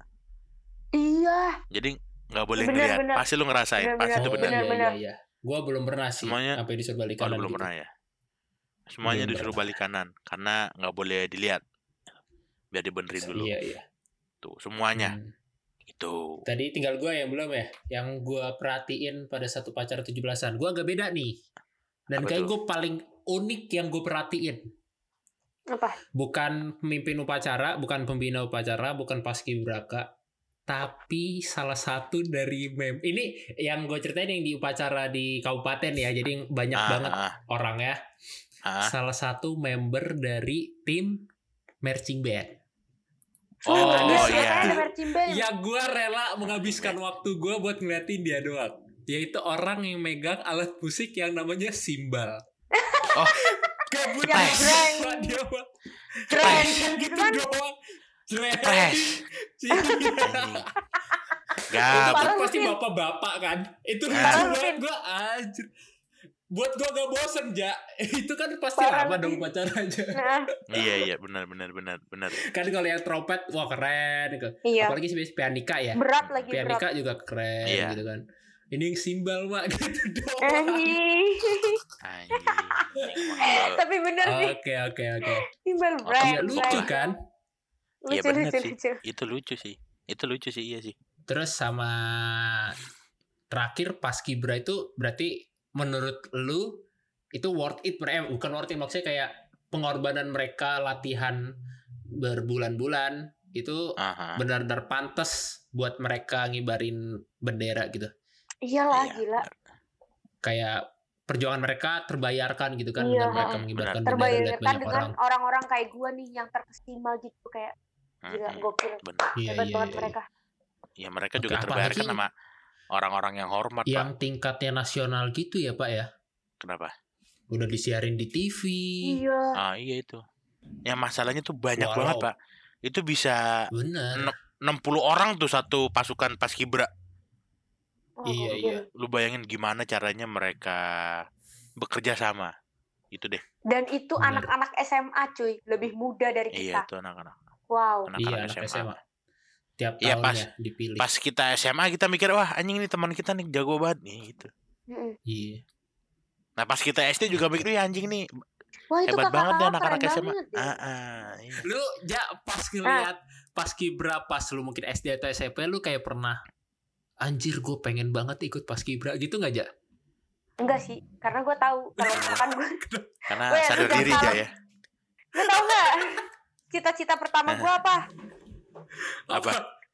Iya. Jadi nggak boleh Bener, ngeliat. bener. Pasti lu ngerasain, Bener, pasti bener, itu Oh benar. bener. iya iya iya. Gua belum pernah sih. Semuanya- Sampai disuruh balik Oh, lu kanan belum gitu. pernah ya? Semuanya Belum disuruh pernah. balik kanan karena nggak boleh dilihat. Biar dibenerin dulu. Iya iya. Tuh, semuanya. Hmm. Itu. Tadi tinggal gue yang belum ya. Yang gue perhatiin pada satu upacara tujuh belasan. Gue agak beda nih. Dan Apa kayak tuh? gue paling unik yang gue perhatiin. Apa? Bukan pemimpin upacara, bukan pembina upacara, bukan paskibraka. Tapi salah satu dari mem. Ini yang gue ceritain yang di upacara di kabupaten ya. Jadi banyak Ah, banget ah, orangnya. ah. Salah satu member dari tim marching band. Oh, Dia iya. biasanya ada marching band. Ya gue rela menghabiskan waktu gue buat ngeliatin dia doang. Yaitu orang yang megang alat musik yang namanya simbal. Oh. Kabut Yang banget jreng. Pak, dia mah. Jreng, Gitu gitu kan. doang. Jreng. Pres. Iya. Anjing. Itu Gabut. Parah, pasti Lupin. bapak-bapak kan. Itu lucu Parah, banget gue anjir. Buat gue gak bosen Ja. Itu kan pasti Parah, apa Lupin. dong upacaranya. Nah, Iya, iya, benar, benar, benar, benar. Kan kalau yang trompet wah keren gitu. iya. Apalagi si pianika ya. Berat lagi berat. Pianika juga keren Iya. gitu kan. Ini yang simbal Mak gitu doang. Anjing. Anjing. Tapi bener sih. Oke oke oke. Simbal Oh, brand. Iya lucu brand. kan. Iya, Lucu, bener lucu, sih. lucu. Itu lucu sih. Itu lucu sih, iya sih. Terus sama terakhir paskibra itu berarti menurut lu itu worth it, eh, bukan worth it maksudnya kayak pengorbanan mereka latihan berbulan-bulan itu Aha. benar-benar pantas buat mereka ngibarin bendera gitu. Iyalah, Iya, gila. benar. Kayak perjuangan mereka terbayarkan gitu kan Iya, dengan mereka heeh. mengibarkan bendera lihat Terbayarkan banyak dengan orang. orang-orang kayak gue nih yang terkesima gitu kayak gila Mm-mm. gokil. Benar. Iya Hebat iya banget iya. mereka. Ya mereka Oke, juga terbayarkan apalagi sama orang-orang yang hormat, yang Pak. tingkatnya nasional gitu ya Pak ya. Kenapa? Udah disiarin di T V. Iya. Ah, iya itu. Yang masalahnya tuh banyak Walau- banget, Pak. Itu bisa Bener. enam puluh orang tuh satu pasukan paskibra. Oh, Iya, gokil. iya. Lu bayangin gimana caranya mereka bekerja sama. Itu deh. Dan itu Bener. anak-anak S M A cuy, lebih muda dari Iya, kita. itu anak-anak. Wow. Anak-anak Iya anak S M A. S M A. Tiap Iya, tahun pas- ya dipilih. Pas kita S M A kita mikir, wah anjing ini teman kita nih jago banget nih gitu. Mm-mm. Iya. Nah pas kita S D juga mikir, "Wih, anjing nih Wah itu hebat banget nih kakak-kakak anak-anak keren S M A. banget ya. Ah, ah, iya. Lu ja pas ngeliat pas kibra pas lu mungkin S D atau S M P lu kayak pernah anjir gue pengen banget ikut paskibra gitu nggak Ja? Enggak sih, karena gue tahu kalau misalkan gue Karena Gue sadar udah diri salah. aja ya. gue tahu nggak cita-cita pertama gue apa? Apa?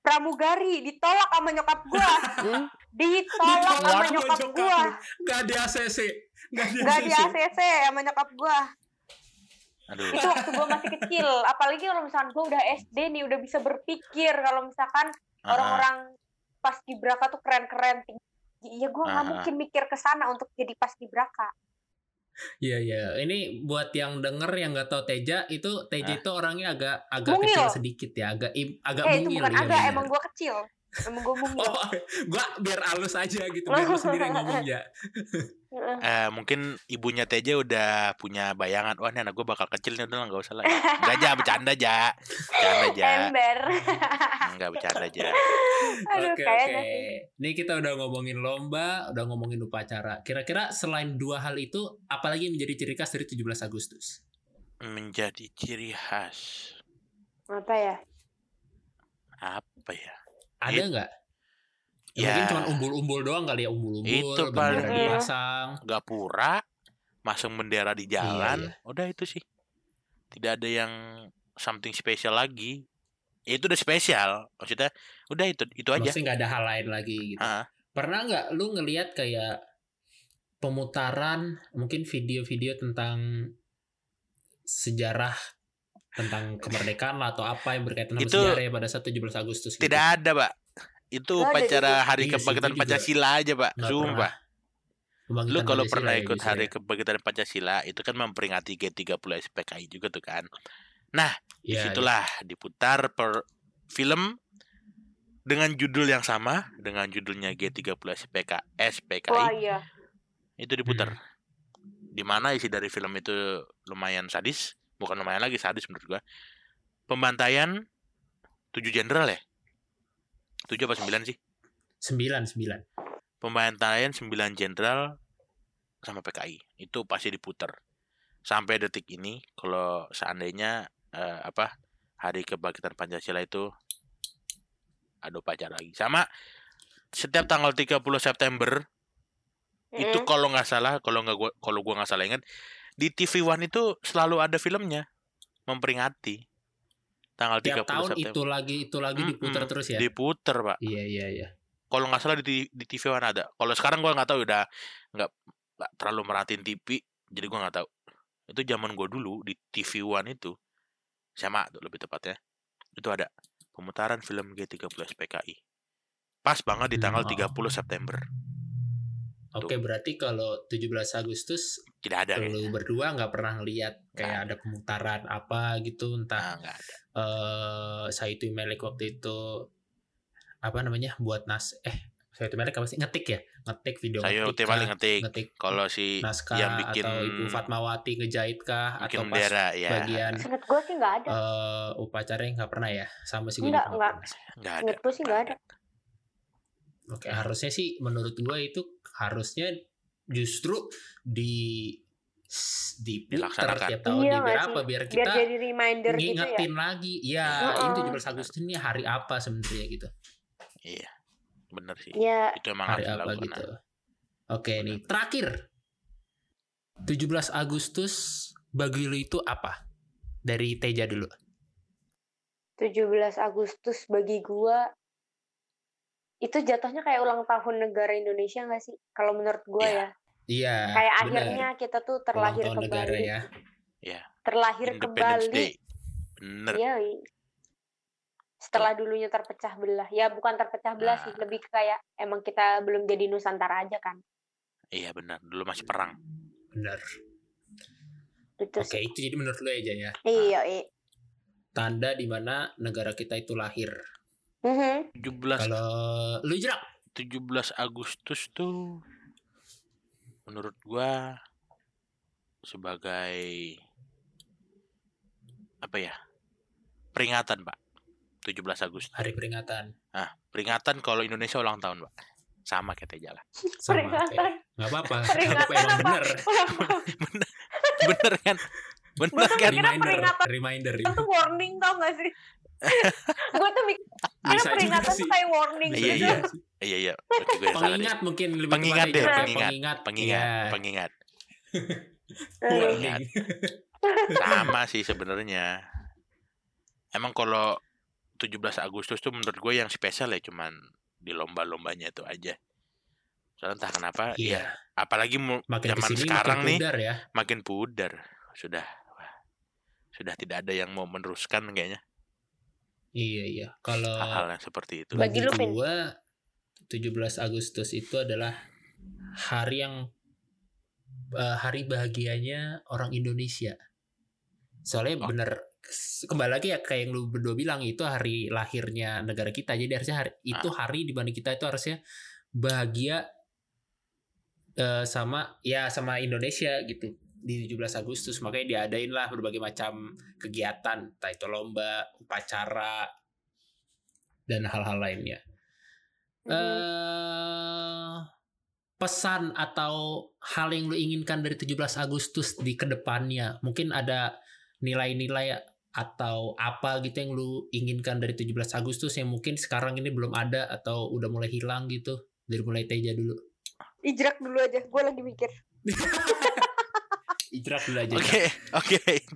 pramugari, ditolak sama nyokap gua. Hmm? Ditolak sama Ditolak nyokap sama gua. lu. Nggak di A C C. Nggak di Nggak A C C. di A C C sama nyokap gua. Aduh. Itu waktu gua masih kecil. Apalagi kalau misalkan gua udah S D nih, udah bisa berpikir kalau misalkan Ah, orang-orang paskibraka tuh keren-keren tinggi. Iya, gua nggak Ah, ah. mungkin mikir ke sana untuk jadi paskibraka. Iya iya. Ini buat yang denger yang nggak tahu Teja, itu Teja Ah. itu orangnya agak agak Mungil. kecil sedikit ya, agak im- agak Eh, itu mungil. bukan iya, agak, benar. emang gua kecil. Emang gua mungil. Oh, gua biar halus aja gitu, biar lu sendiri yang ngomong ya. Heeh. Eh, mungkin ibunya Teja udah punya bayangan, wah ini anak gue bakal kecil nih, udah lah nggak usah lah. Enggak aja, bercanda aja, bercanda aja, Ember. enggak bercanda aja. Aduh, Oke kayaknya oke. sih. Ini kita udah ngomongin lomba, udah ngomongin upacara. Kira-kira selain dua hal itu, apalagi yang menjadi ciri khas dari tujuh belas Agustus? Menjadi ciri khas Apa ya? apa ya? Ada It- nggak? Ya, Ya, mungkin cuma umbul-umbul doang kali ya, umbul-umbul, Itu paling- bendera dipasang. gapura, masang bendera di jalan, Iya, udah itu sih. Tidak ada yang something special lagi. Ya, itu udah spesial, maksudnya. Udah itu itu aja. Maksudnya nggak ada hal lain lagi gitu. Ah, Pernah nggak lu ngelihat kayak pemutaran mungkin video-video tentang sejarah tentang kemerdekaan lah atau apa yang berkaitan sama Itu sejarah ya pada saat tujuh belas Agustus gitu? tidak ada, Pak. Itu Nggak ada upacara juga. Hari Iya sih, Kebangkitan gua juga Pancasila aja, Pak. nggak Sumpah. pernah. Pembangkitan Lu kalau Pancasila pernah ya ikut justru Hari ya. Kebangkitan Pancasila, itu kan memperingati G tiga puluh S P K I juga tuh kan. Nah, Iya, disitulah diputar per film dengan judul yang sama, dengan judulnya G tiga puluh S P K S P K I. Wah, iya. Itu diputar. Di mana isi dari film itu lumayan sadis, bukan lumayan lagi sadis menurut gua. Pembantaian tujuh jenderal ya? tujuh apa sembilan sih? sembilan sembilan. Pembantaian sembilan jenderal sama P K I. Itu pasti diputar. Sampai detik ini kalau seandainya eh, apa Hari Kebangkitan Pancasila itu ada upacara lagi. Sama setiap tanggal tiga puluh September itu Mm-mm. kalau nggak salah, kalau nggak gua kalau gua nggak salah ingat, di T V One itu selalu ada filmnya memperingati tanggal tiga Tiap puluh tahun September. itu lagi itu lagi Mm-mm, diputar terus ya. Diputer, Pak. Iya iya iya. Kalau nggak salah di di T V One ada. Kalau sekarang gua nggak tahu, udah nggak nggak terlalu merhatiin T V, jadi gua nggak tahu. Itu zaman gua dulu di T V One itu, sama tuh lebih tepatnya, itu ada pemutaran film G tiga puluh S P K I. Pas banget di tanggal Hmm. tiga puluh September. Oke, berarti kalau tujuh belas Agustus Tidak ada lu kayaknya. berdua nggak pernah ngeliat kayak Nggak ada pemutaran apa gitu, entah Nah, nggak ada. eh Saitu Melik waktu itu apa namanya buat nas eh Saitu Melik apa sih, ngetik ya, ngetik video Saya ngetik paling kah? ngetik. ngetik Kalau si naskah yang bikin atau Ibu Fatmawati ngejahit kah, bikin atau pas bendera ya, bagian Seinget gue sih nggak ada. eh upacaranya nggak pernah ya, sama sih gue Enggak, juga nggak enggak. pernah sih. nggak ada. Seinget gue sih nggak ada. Oke, harusnya sih menurut gue itu harusnya justru di diputar Dilaksanakan. tiap tahun Iya ya, biar nggak apa sih? biar Biar kita jadi reminder gitu ya. ngingetin lagi ya Heeh. ini tujuh belas Agustus ini hari apa sebenarnya gitu, Iya, bener sih. Ya, Itu emang hari harus apa dilakukan. gitu. Oke nih terakhir, tujuh belas Agustus bagi lu itu apa? Dari Teja dulu. tujuh belas Agustus bagi gua itu jatuhnya kayak ulang tahun negara Indonesia nggak sih? Kalau menurut gua Iya. ya. Iya. Kayak bener. akhirnya kita tuh Ulang terlahir tahun kembali. negara ya. Iya. Terlahir Independence kembali. Day. Bener. Iya. i- Setelah dulunya terpecah belah. Ya bukan terpecah belah Nah. sih, lebih ke kayak emang kita belum jadi Nusantara aja kan. Iya benar. Dulu masih perang. Benar. Gitu Oke, sih. itu jadi menurut lu aja ya. Iya, iya. Tanda di mana negara kita itu lahir. Mhm. tujuh belas Kalau lu Jerak, tujuh belas Agustus tuh menurut gua sebagai apa ya? Peringatan, Pak. tujuh belas Agustus. hari peringatan. Nah, peringatan kalau Indonesia ulang tahun, Pak. Sama kayak Teja lah. Sama Peringatan. kayak. Nggak apa-apa. Nggak Peringatan apa-apa, emang apa? bener. bener, bener kan? Bener Gua tuh kan? mikirnya Reminder, peringatan reminder. itu warning tau gak sih? Gue tuh mikirnya Bisa juga peringatan sih. tuh kayak warning Iya, gitu. iya. Iya, iya. Berarti gue yang salah deh. Pengingat mungkin lebih Pengingat tepatnya deh, ya, pengingat. pengingat. Pengingat, Iya. pengingat. Aduh. Warning. Sama sih sebenarnya. Emang kalau tujuh belas Agustus tuh menurut gue yang spesial ya cuman di lomba-lombanya itu aja. Soalnya entah kenapa Iya. ya apalagi mu- Makin zaman kesini sekarang makin nih pudar ya. makin pudar. Sudah wah, sudah tidak ada yang mau meneruskan kayaknya Iya iya. Kalau hal-hal yang seperti itu. Bagi bagi lu, Vin. gua tujuh belas Agustus itu adalah hari yang eh, hari bahagianya orang Indonesia. Soalnya Oh. bener s- kembali lagi ya kayak yang lu berdua bilang itu hari lahirnya negara kita. Jadi harusnya hari itu hari di mana kita itu harusnya bahagia eh, sama ya sama Indonesia gitu di tujuh belas Agustus. Makanya diadain lah berbagai macam kegiatan, entah itu lomba, upacara dan hal-hal lainnya. Mhm. eh pesan atau hal yang lu inginkan dari tujuh belas Agustus di kedepannya, mungkin ada nilai-nilai atau apa gitu yang lu inginkan dari tujuh belas Agustus yang mungkin sekarang ini belum ada atau udah mulai hilang gitu. Dari mulai Teja dulu. Ijrak dulu aja, gue lagi mikir. Ijrak dulu aja. Oke, oke.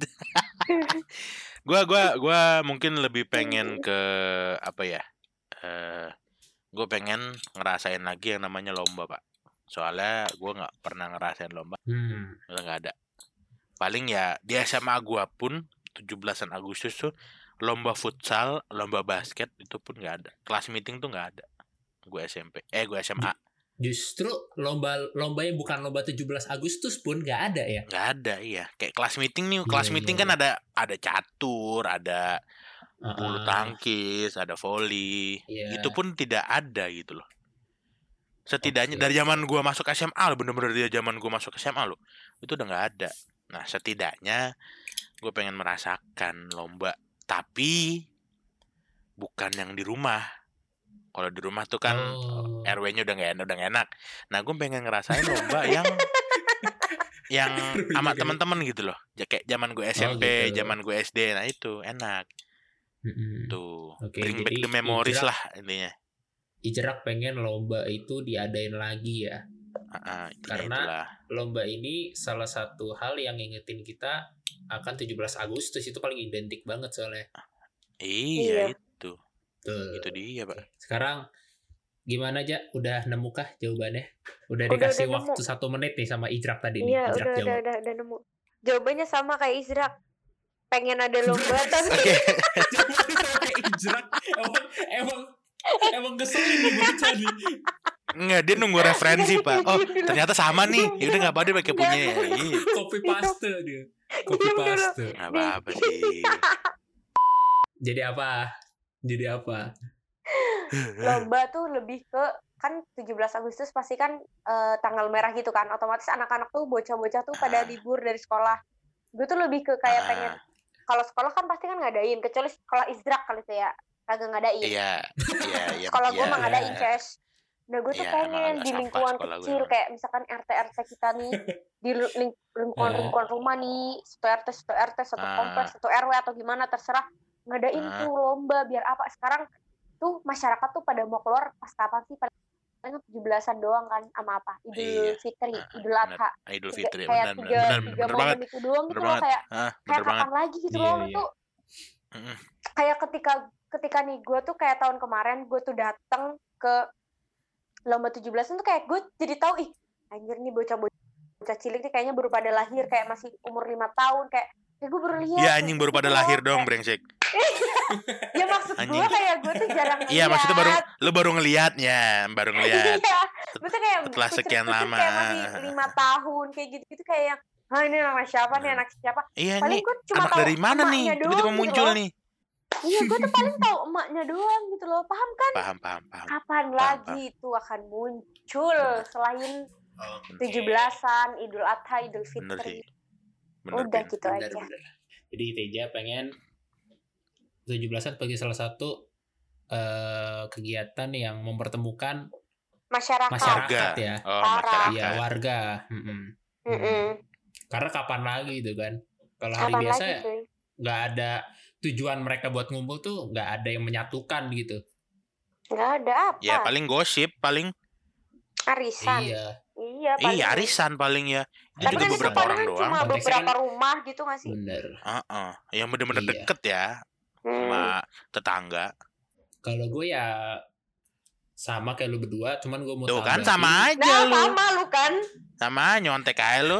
Gua gua gua mungkin lebih pengen ke apa ya? Eh gue pengen ngerasain lagi yang namanya lomba, Pak. Soalnya gue nggak pernah ngerasain lomba, Hmm. udah nggak ada. Paling ya di S M A gue pun tujuh belasan Agustus tuh lomba futsal, lomba basket itu pun nggak ada. Kelas meeting tuh nggak ada. Gue S M P, eh gue S M A Justru lomba lomba yang bukan lomba tujuh belas Agustus pun nggak ada ya. nggak ada, iya. Kayak kelas meeting nih, Iya, kelas iya, meeting iya. kan ada ada catur, ada bulu Uh-uh. tangkis, ada voli. Iya. Itu pun tidak ada gitu loh. Setidaknya Oke, dari oke. zaman gua masuk S M A loh, bener-bener dari zaman gua masuk S M A loh, itu udah nggak ada. Nah setidaknya gue pengen merasakan lomba, tapi bukan yang di rumah. Kalau di rumah tuh kan Oh. R W-nya udah nggak enak, udah nggak enak. Nah gue pengen ngerasain lomba yang yang sama teman-teman gitu loh. Ja- Kayak zaman gue S M P, Oh, gitu. zaman gue S D, nah itu enak Mm-mm. tuh. Oke, Bring back jadi the memories Ijrak- lah intinya. Ijrak pengen lomba itu diadain lagi ya. Ah, ah, intinya Karena itulah. lomba ini salah satu hal yang ngingetin kita akan tujuh belas Agustus, itu paling identik banget soalnya. Iya, Iya. itu, Tuh. itu dia pak. Oke. Sekarang gimana aja? Udah nemukah jawabannya? Udah Udah, dikasih udah waktu nemu. satu menit nih sama Ijrak tadi nih. Iya, Ijrak udah, jawab. udah, udah, udah nemu. Jawabannya sama kayak Izrak. Pengen ada lomba tapi Oke. Kayak Ijrak emang emang emang keselin nih bocah nih. Enggak, dia nunggu referensi pak. Oh ternyata sama nih. Ya udah nggak apa-apa dia pakai punya. Ya. Ih, Copy paste dia. Copy Diam dulu. paste. nggak apa-apa sih. Jadi apa? Jadi apa? lomba tuh lebih ke kan tujuh belas Agustus pasti kan eh, tanggal merah gitu kan. Otomatis anak-anak tuh bocah-bocah tuh pada Ah. libur dari sekolah. Gue tuh lebih ke kayak Ah. pengen kalau sekolah kan pasti kan ngadain, kecuali sekolah Izrak kali itu ya kagak ngadain. Iya, iya, iya. Sekolah gue iya. mah ngadain, Ces. Nah gue tuh Iya, emang pengen agak di sampah lingkungan sekolah gue kecil emang. kayak misalkan R T R T kita nih di lu- ling- lingkungan-lingkungan rumah nih, satu R T, satu R T, satu Ah. kompleks, satu R W atau gimana terserah ngadain Ah. tuh lomba biar apa? Sekarang tuh masyarakat tuh pada mau keluar pas kapan sih? Paling tujuh belasan doang kan sama apa? Idul Iya. Fitri, Ah, Idul bener. Adha. Ah, Idul Tiga- Fitri, kayak benar, tiga, benar, tiga benar momen banget, itu doang benar gitu loh banget. kayak Ah, kayak benar banget. kapan lagi gitu Iya, loh iya. itu Mm-mm. kayak ketika ketika nih gue tuh kayak tahun kemarin gue tuh dateng ke lomba tujuh belasan tuh kayak gue jadi tahu ih anjir nih bocah-bocah cilik nih kayaknya baru pada lahir kayak masih umur lima tahun kayak kayak gue baru lihat Ya kayak anjing baru gitu pada loh. lahir dong Kayak- brengsek. ya maksud gue Anjing. kayak gue tuh jarang ngeliat Iya maksudnya baru lu baru ngelihatnya, baru ngelihat. iya maksudnya kayak Setelah sekian kucur-kucur lama. kayak masih lima tahun kayak gitu-gitu kayak yang ah ini nama siapa nih anak siapa Iya paling nih gue cuma anak tahu dari mana nih? emaknya Tiba-tiba doang gitu muncul loh. nih. Iya gue tuh paling tahu emaknya doang gitu loh paham kan Paham, paham, paham. kapan Paham, lagi itu akan muncul Benar. selain Oke. tujuh belasan Idul Adha Idul Bener Fitri sih. Bener, udah Pin. gitu Bener, aja bener. Jadi Teja pengen tujuh belasan sebagai salah satu eh, kegiatan yang mempertemukan masyarakat, masyarakat Warga. ya. Oh, Parah. masyarakat. Iya, warga. Mm-mm. Mm-mm. Karena kapan lagi itu kan? Kalau hari kapan biasa lagi cuy nggak ada tujuan mereka buat ngumpul tuh, nggak ada yang menyatukan gitu. nggak ada apa Ya paling gosip, paling arisan Iya. iya paling iya arisan paling ya. Itu tapi juga kan itu beberapa paling orang kan doang. cuma Konteksnya beberapa kan- rumah gitu nggak sih Bener. Heeh, yang bener-bener Iya. deket ya. sama tetangga. Kalau gue ya sama kayak lu berdua, cuman gue mau Tuh kan tambahin. sama aja Nah, lu. sama lu kan. Sama nyontek aja lu.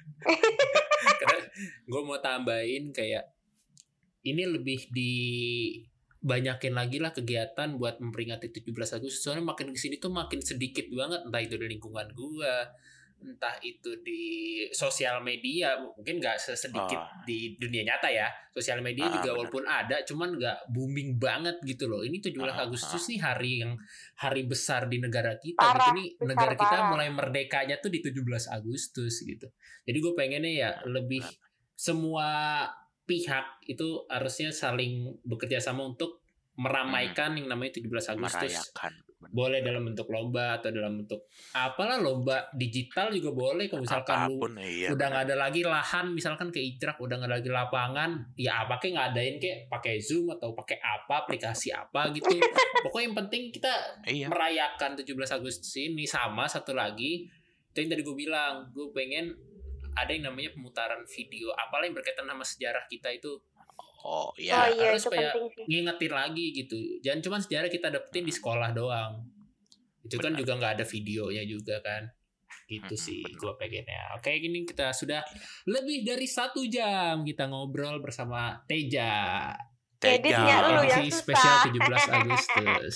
Gue mau tambahin kayak ini lebih dibanyakin lagi lah kegiatan buat memperingati tujuh belas Agustus. Soalnya makin kesini tuh makin sedikit banget, entah itu di lingkungan gue, entah itu di sosial media, mungkin nggak sesedikit Oh. di dunia nyata ya. Sosial media Ah, juga benar. walaupun ada, cuman nggak booming banget gitu loh. Ini tujuh belas Ah, Agustus ah. nih hari yang hari besar di negara kita Parah, gitu nih. besar Negara kita parah. mulai merdekanya tuh di tujuh belas Agustus gitu. Jadi gue pengennya ya lebih semua pihak itu harusnya saling bekerja sama untuk meramaikan yang namanya tujuh belas Agustus. Merayakan. Boleh dalam bentuk lomba atau dalam bentuk apalah, lomba digital juga boleh. Kalau misalkan lu Apapun, iya, udah benar. nggak ada lagi lahan, misalkan kayak Ijrak udah nggak ada lagi lapangan, ya apa kayak ngadain kayak pakai Zoom atau pakai apa aplikasi apa gitu. Pokoknya yang penting kita Iya. merayakan tujuh belas Agustus ini. Sama satu lagi itu yang tadi gue bilang, gue pengen ada yang namanya pemutaran video apalah yang berkaitan sama sejarah kita itu. Oh Oh ya. iya, harus itu kayak penting sih. ngingetin lagi gitu. Jangan cuma sejarah kita dapetin di sekolah doang. Itu kan Benar. juga nggak ada videonya juga kan. Gitu Mm-mm, sih benar. gue pengennya. Oke, gini kita sudah lebih dari satu jam kita ngobrol bersama Teja. Editnya lu yang Edisi susah. spesial tujuh belas Agustus.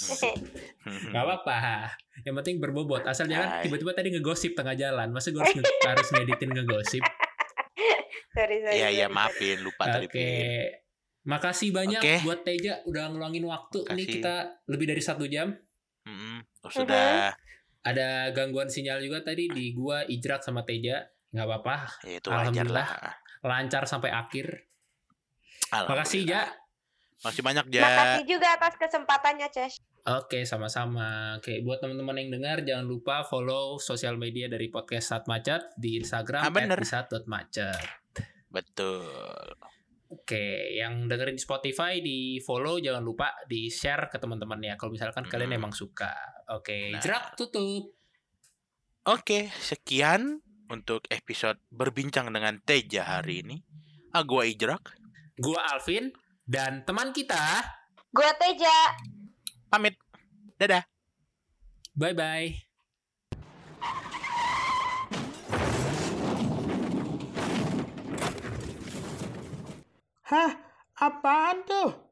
Gak apa-apa. Yang penting berbobot. Asal jangan Hai. tiba-tiba tadi ngegosip tengah jalan. Masa gue harus, nge- harus ngeditin ngegosip. sorry, sorry, Iya iya sorry, maafin lupa tadi. Oke. Pin. Makasih banyak Oke. buat Teja udah ngeluangin waktu. Ini Makasih. kita lebih dari satu jam. Mm-mm. Oh, sudah. Ada gangguan sinyal juga tadi di gua, Ijrak sama Teja. Nggak apa-apa. Ya, itu wajar Alhamdulillah. lah. Lancar sampai akhir. Alhamdulillah. Makasih, Ja. Makasih banyak, Ja. Makasih juga atas kesempatannya, Ces. Oke, sama-sama. Oke, buat teman-teman yang dengar, jangan lupa follow sosial media dari podcast Saat Macet di Instagram Ah, bener. at saat dot macet. Betul. Oke, yang dengerin di Spotify di follow, jangan lupa di share ke teman-temannya kalau misalkan kalian Hmm. emang suka. Oke, Nah. Ijrak tutup. Oke, sekian untuk episode berbincang dengan Teja hari ini. Ah, gua Ijrak. Gua Alvin dan teman kita. Gua Teja. Pamit. Dadah. Bye-bye. Hah? Apaan tuh?